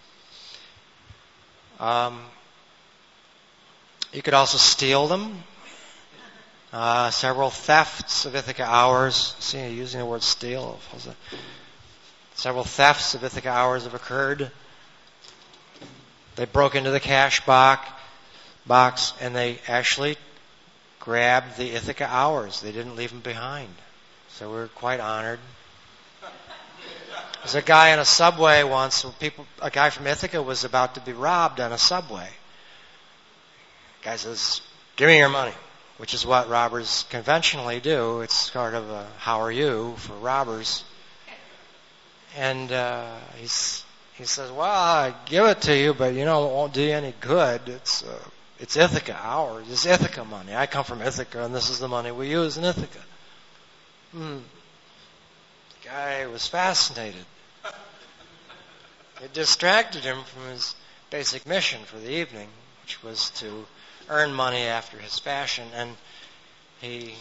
Speaker 2: You could also steal them. Several thefts of Ithaca hours. See, using the word steal. Several thefts of Ithaca hours have occurred. They broke into the cash box and they actually grabbed the Ithaca hours. They didn't leave them behind. So we're quite honored. There's a guy in a subway once. A guy from Ithaca was about to be robbed on a subway. The guy says, "Give me your money," which is what robbers conventionally do. It's sort of a "how are you" for robbers. And he says, well, I give it to you, but it won't do you any good. It's Ithaca, ours. It's Ithaca money. I come from Ithaca, and this is the money we use in Ithaca. The guy was fascinated. It distracted him from his basic mission for the evening, which was to earn money after his fashion, and they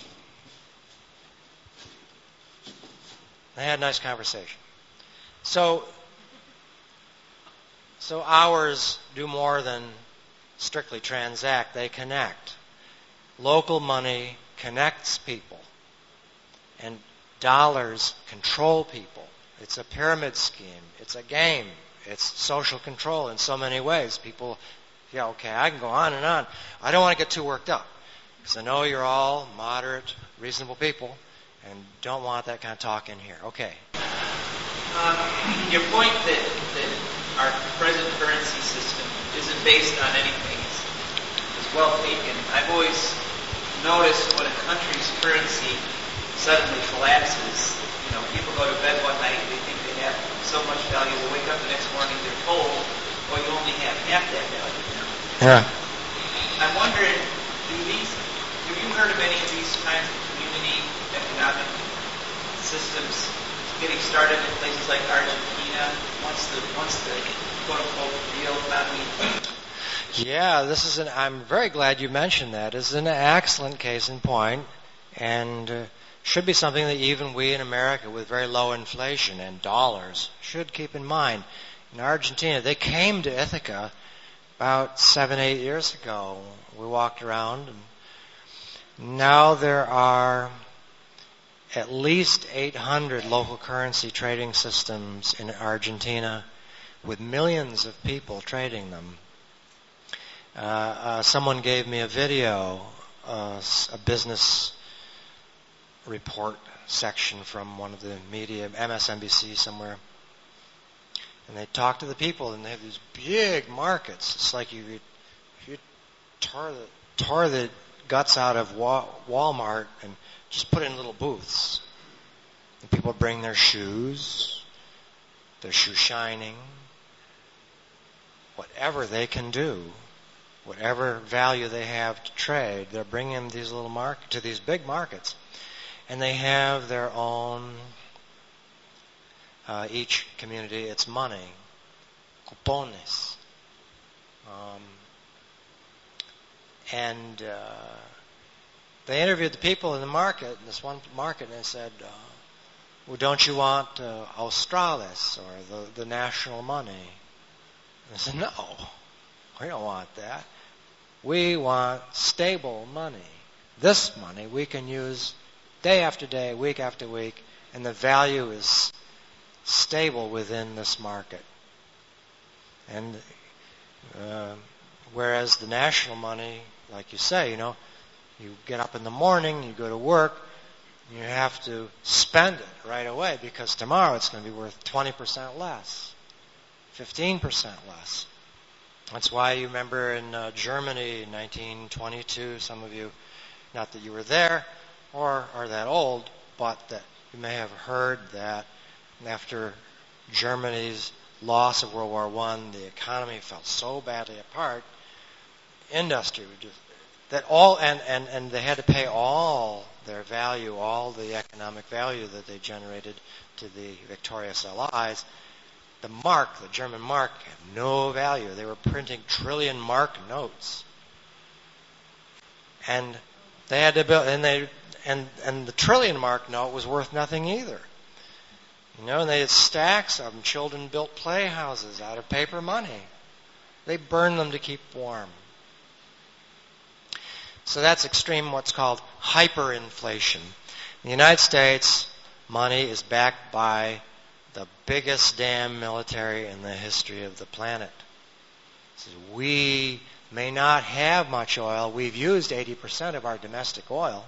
Speaker 2: had a nice conversation. So ours do more than strictly transact. They connect. Local money connects people, and dollars control people. It's a pyramid scheme. It's a game. It's social control in so many ways. People, I can go on and on. I don't want to get too worked up, because I know you're all moderate, reasonable people, and don't want that kind of talk in here. Okay.
Speaker 3: Your point that our present currency system isn't based on anything is well taken. I've always noticed when a country's currency suddenly collapses, people go to bed one night, they think they have so much value, they wake up the next morning, they're told, well, you only have half that value now.
Speaker 2: Yeah.
Speaker 3: I'm wondering, have you heard of any of these kinds of community economic systems getting started in places like Argentina once the quote-unquote real economy?
Speaker 2: Yeah, I'm very glad you mentioned that. This is an excellent case in point, and should be something that even we in America with very low inflation and dollars should keep in mind. In Argentina, they came to Ithaca about 7-8 years ago. We walked around, and now there are at least 800 local currency trading systems in Argentina with millions of people trading them. Someone gave me a video, a business report section from one of the media, MSNBC somewhere. And they talk to the people, and they have these big markets. It's like if you tore the guts out of Walmart and just put in little booths. And people bring their shoes shining, whatever they can do, whatever value they have to trade, they're bringing these little to these big markets. And they have their own, each community, its money, cupones. And they interviewed the people in the market, in this one market, and they said, well, don't you want australes, or the national money? And they said, no, we don't want that. We want stable money. This money we can use day after day, week after week, and the value is stable within this market. And whereas the national money, like you say, you get up in the morning, you go to work, you have to spend it right away because tomorrow it's going to be worth 20% less, 15% less. That's why you remember in Germany in 1922, some of you, not that you were there or are that old, but that you may have heard that after Germany's loss of World War I, the economy fell so badly apart, industry would just, that all, and they had to pay all their value, all the economic value that they generated to the victorious Allies. The mark, the German mark, had no value. They were printing trillion mark notes. And they had to build, and the trillion mark note was worth nothing either. And they had stacks of them. Children built playhouses out of paper money. They burned them to keep warm. So that's extreme, what's called hyperinflation. In the United States, money is backed by the biggest damn military in the history of the planet. So we may not have much oil. We've used 80% of our domestic oil.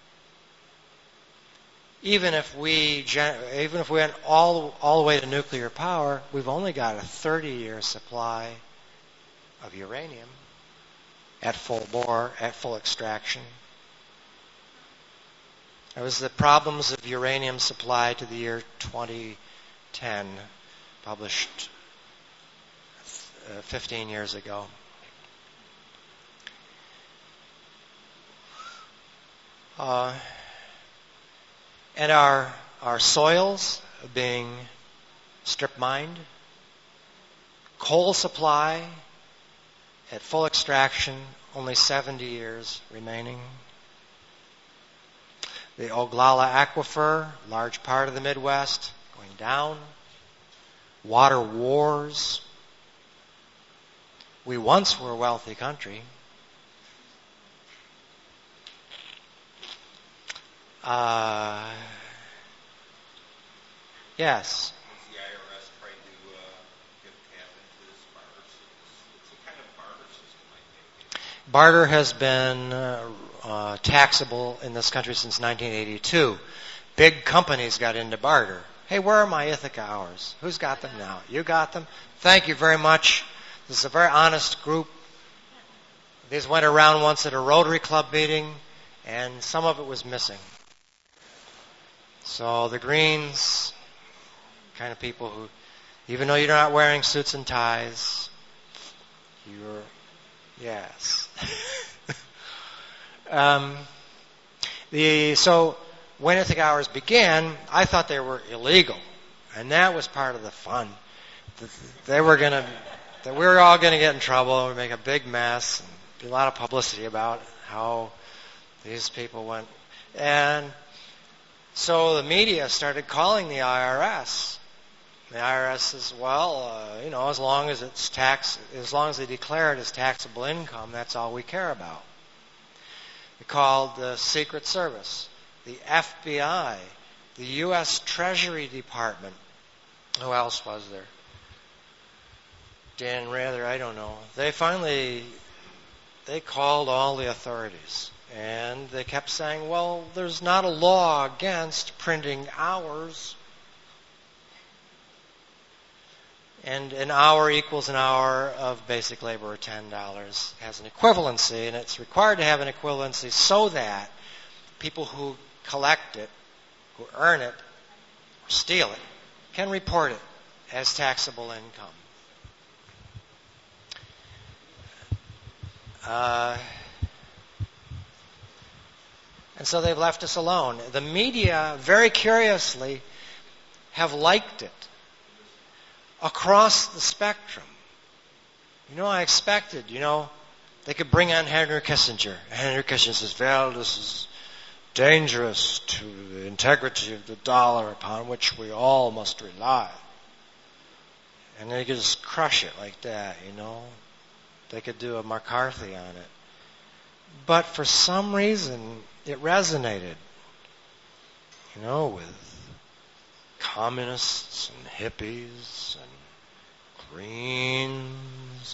Speaker 2: Even if we went all the way to nuclear power, we've only got a 30-year supply of uranium at full bore, at full extraction. It was the problems of uranium supply to the year 10, published 15 years ago. And our soils being strip mined, coal supply at full extraction, only 70 years remaining. The Oglala Aquifer, large part of the Midwest, going down. Water wars. We once were a wealthy country. Yes.
Speaker 5: The IRS tried to get a cap into this barter system. It's a kind of barter system, I think.
Speaker 2: Barter has been taxable in this country since 1982. Big companies got into barter. Hey, where are my Ithaca hours? Who's got them now? You got them? Thank you very much. This is a very honest group. These went around once at a Rotary Club meeting, and some of it was missing. So the Greens, kind of people who, even though you're not wearing suits and ties, yes. So when Ithaca hours began, I thought they were illegal, and that was part of the fun. We were all going to get in trouble and make a big mess and be a lot of publicity about how these people went. And so the media started calling the IRS. The IRS says, as long as they declare it as taxable income, that's all we care about. They called the Secret Service, the FBI, the U.S. Treasury Department. Who else was there? Dan Rather, I don't know. They called all the authorities. And they kept saying, well, there's not a law against printing hours. And an hour equals an hour of basic labor, or $10, has an equivalency, and it's required to have an equivalency so that people who collect it, who earn it, or steal it, can report it as taxable income. And so they've left us alone. The media, very curiously, have liked it across the spectrum. I expected, they could bring on Henry Kissinger. Henry Kissinger says, this is dangerous to the integrity of the dollar upon which we all must rely. And they could just crush it like that, They could do a McCarthy on it. But for some reason, it resonated, with communists and hippies and Greens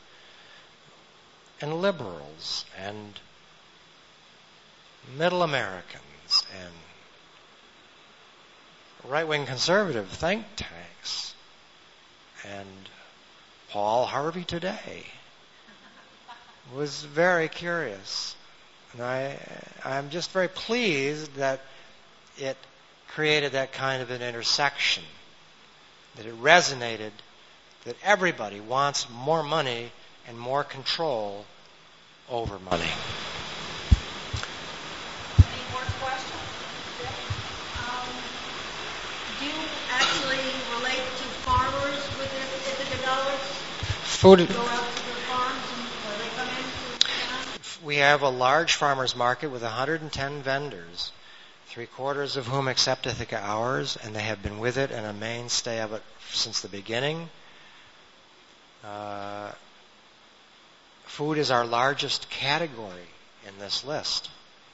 Speaker 2: and liberals and middle Americans and right-wing conservative think tanks and Paul Harvey Today was very curious. And I'm just very pleased that it created that kind of an intersection, that it resonated, that everybody wants more money and more control over money.
Speaker 4: Any more questions? Do you actually relate to farmers with the dollars?
Speaker 2: Food.
Speaker 4: Go out to their farms or they come in to town?
Speaker 2: We have a large farmers market with 110 vendors, 3/4 of whom accept Ithaca hours, and they have been with it and a mainstay of it since the beginning. Food is our largest category in this list.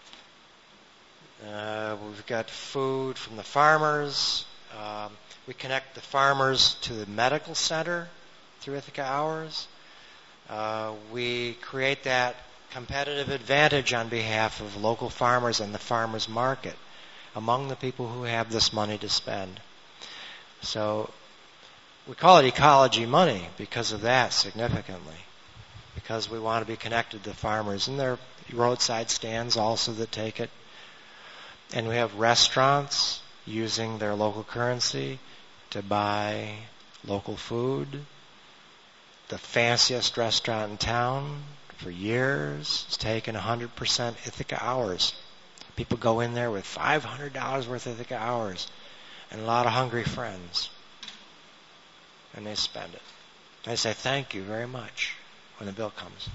Speaker 2: We've got food from the farmers. We connect the farmers to the medical center through Ithaca hours. We create that competitive advantage on behalf of local farmers and the farmers market among the people who have this money to spend. So we call it ecology money because of that significantly, because we want to be connected to farmers. And there are roadside stands also that take it. And we have restaurants using their local currency, to buy local food. The fanciest restaurant in town for years has taken 100% Ithaca hours. People go in there with $500 worth of Ithaca hours and a lot of hungry friends. And they spend it. They say thank you very much when the bill comes.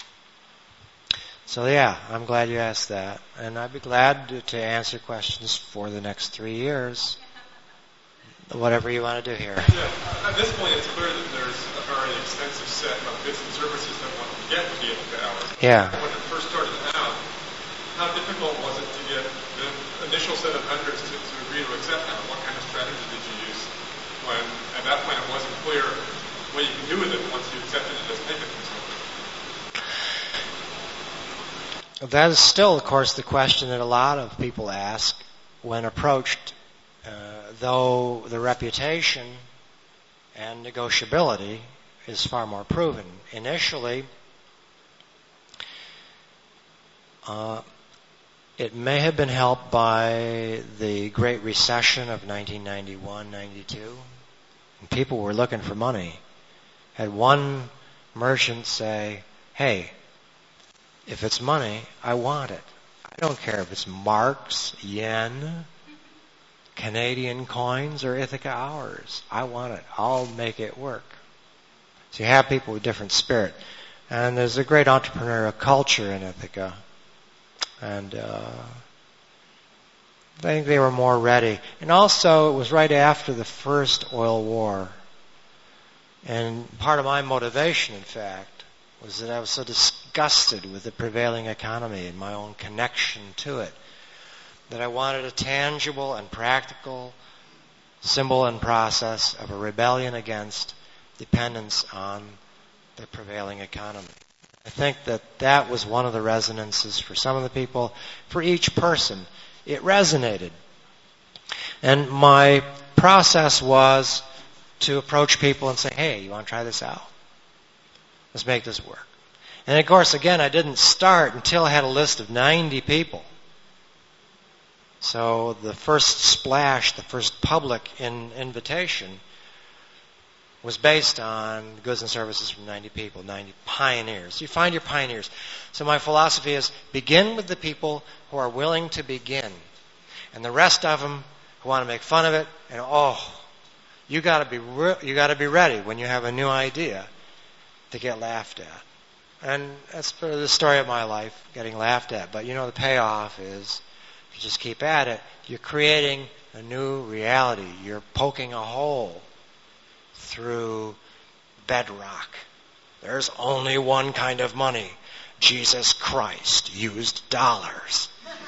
Speaker 2: So yeah, I'm glad you asked that. And I'd be glad to answer questions for the next 3 years. Whatever you want to do here.
Speaker 6: Yeah, at this point it's clear that there's a very extensive set of goods and services that one can get with the Ithaca hours.
Speaker 2: Yeah.
Speaker 6: When it first started out, how difficult was it to get the initial set of vendors to agree to accept that? What kind of strategy did you use when at that point it wasn't clear what you could do with it once you accepted it as payment consumption?
Speaker 2: That is still, of course, the question that a lot of people ask when approached, though the reputation and negotiability is far more proven. Initially, it may have been helped by the Great Recession of 1991-92. People were looking for money. Had one merchant say, hey, if it's money, I want it. I don't care if it's marks, yen, Canadian coins, or Ithaca hours. I want it. I'll make it work. So you have people with different spirit. And there's a great entrepreneurial culture in Ithaca. And I think they were more ready. And also, it was right after the first oil war. And part of my motivation, in fact, was that I was so disgusted with the prevailing economy and my own connection to it, that I wanted a tangible and practical symbol and process of a rebellion against dependence on the prevailing economy. I think that was one of the resonances for some of the people. For each person, it resonated. And my process was to approach people and say, hey, you want to try this out? Let's make this work. And of course, again, I didn't start until I had a list of 90 people. So the first splash, the first public invitation was based on goods and services from 90 people, 90 pioneers. You find your pioneers. So my philosophy is begin with the people who are willing to begin. And the rest of them who want to make fun of it, and you got to be ready when you have a new idea to get laughed at. And that's sort of the story of my life, getting laughed at. But the payoff is, if you just keep at it, you're creating a new reality. You're poking a hole through bedrock. There's only one kind of money. Jesus Christ used dollars.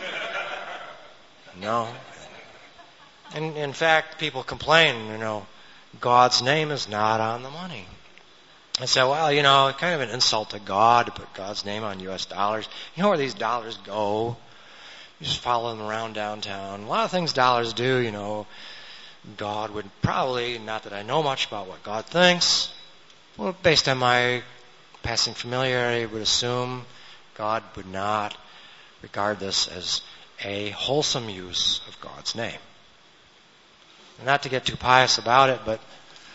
Speaker 2: No. And in fact, people complain, God's name is not on the money. I say, well, it's kind of an insult to God to put God's name on U.S. dollars. You know where these dollars go? You just follow them around downtown. A lot of things dollars do, God would probably, not that I know much about what God thinks, well, based on my passing familiarity, would assume God would not regard this as a wholesome use of God's name. Not to get too pious about it, but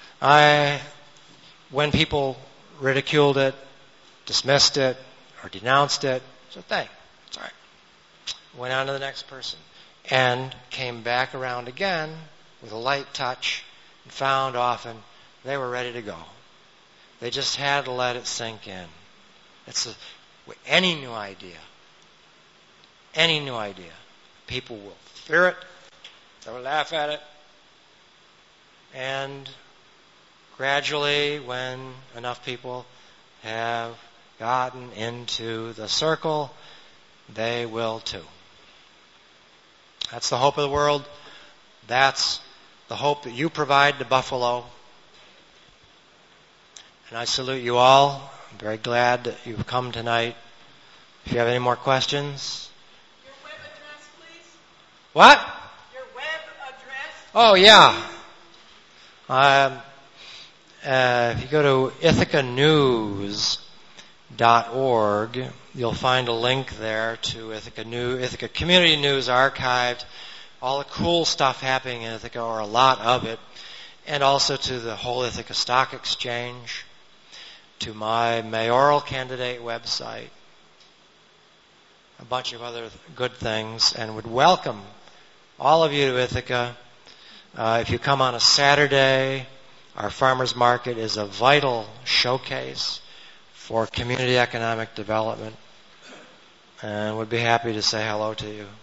Speaker 2: when people ridiculed it, dismissed it, or denounced it, I said, hey, it's all right. Went on to the next person. And came back around again with a light touch and found often they were ready to go. They just had to let it sink in. Any new idea, people will fear it, they'll laugh at it, and gradually, when enough people have gotten into the circle, they will too. That's the hope of the world. That's the hope that you provide to Buffalo. And I salute you all. I'm very glad that you've come tonight. If you have any more questions.
Speaker 4: Your web address, please.
Speaker 2: What?
Speaker 4: Your web address.
Speaker 2: Oh, yeah. If you go to ithacanews.org, you'll find a link there to Ithaca Community News archived, all the cool stuff happening in Ithaca, or a lot of it. and also to the whole Ithaca Stock Exchange, to my mayoral candidate website, a bunch of other good things, and would welcome all of you to Ithaca. If you come on a Saturday, our farmers market is a vital showcase for community economic development, and would be happy to say hello to you.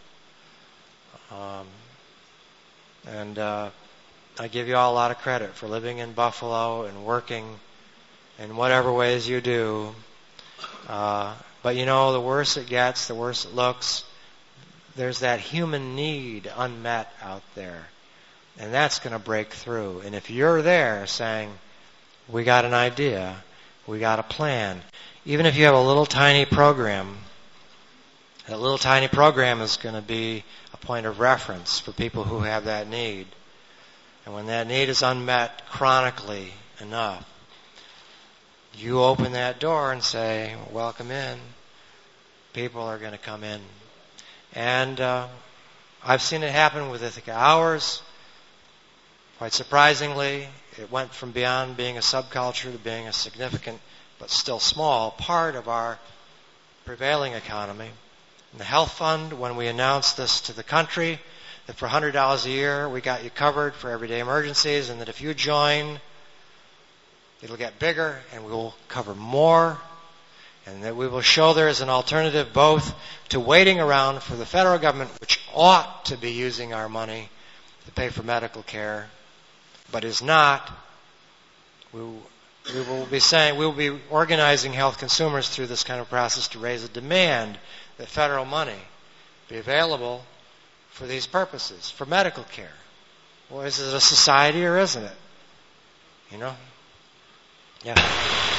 Speaker 2: I give you all a lot of credit for living in Buffalo and working in whatever ways you do. But you know, the worse it gets, the worse it looks. There's that human need unmet out there. And that's going to break through. And if you're there saying, we got an idea, we got a plan, even if you have a little tiny program, that little tiny program is going to be a point of reference for people who have that need. And when that need is unmet chronically enough, you open that door and say, welcome in. People are going to come in. And I've seen it happen with Ithaca Hours. Quite surprisingly, it went from beyond being a subculture to being a significant, but still small, part of our prevailing economy. And the health fund, when we announced this to the country, that for $100 a year we got you covered for everyday emergencies, and that if you join, it'll get bigger and we will cover more, and that we will show there is an alternative both to waiting around for the federal government, which ought to be using our money to pay for medical care, but is not. We will be organizing health consumers through this kind of process to raise a demand that federal money be available for these purposes, for medical care. Well, is it a society or isn't it? You know? Yeah.
Speaker 7: Do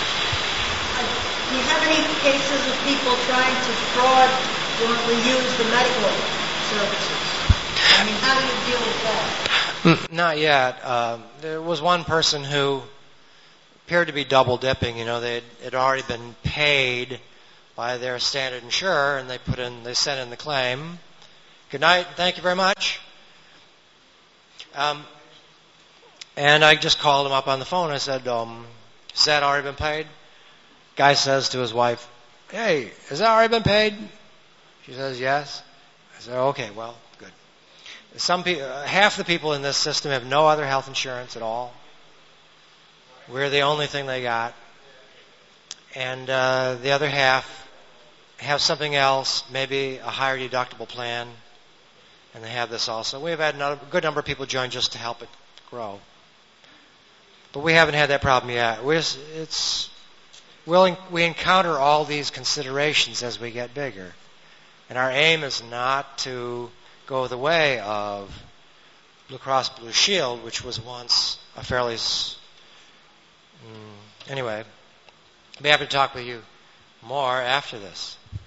Speaker 7: you have any cases of people trying to fraudulently use the medical services? I mean, how do you deal with that?
Speaker 2: Not yet. There was one person who appeared to be double dipping. You know, they had already been paid by their standard insurer, and they sent in the claim. Good night. Thank you very much. And I just called him up on the phone. I said, has that already been paid? Guy says to his wife, hey, has that already been paid? She says, yes. I said, okay, well, good. Some people, half the people in this system have no other health insurance at all. We're the only thing they got. And the other half have something else, maybe a higher deductible plan, and they have this also. We've had a good number of people join just to help it grow. But we haven't had that problem yet. We encounter all these considerations as we get bigger. And our aim is not to go the way of Blue Cross Blue Shield, which was once a fairly... Anyway, I'll be happy to talk with you more after this.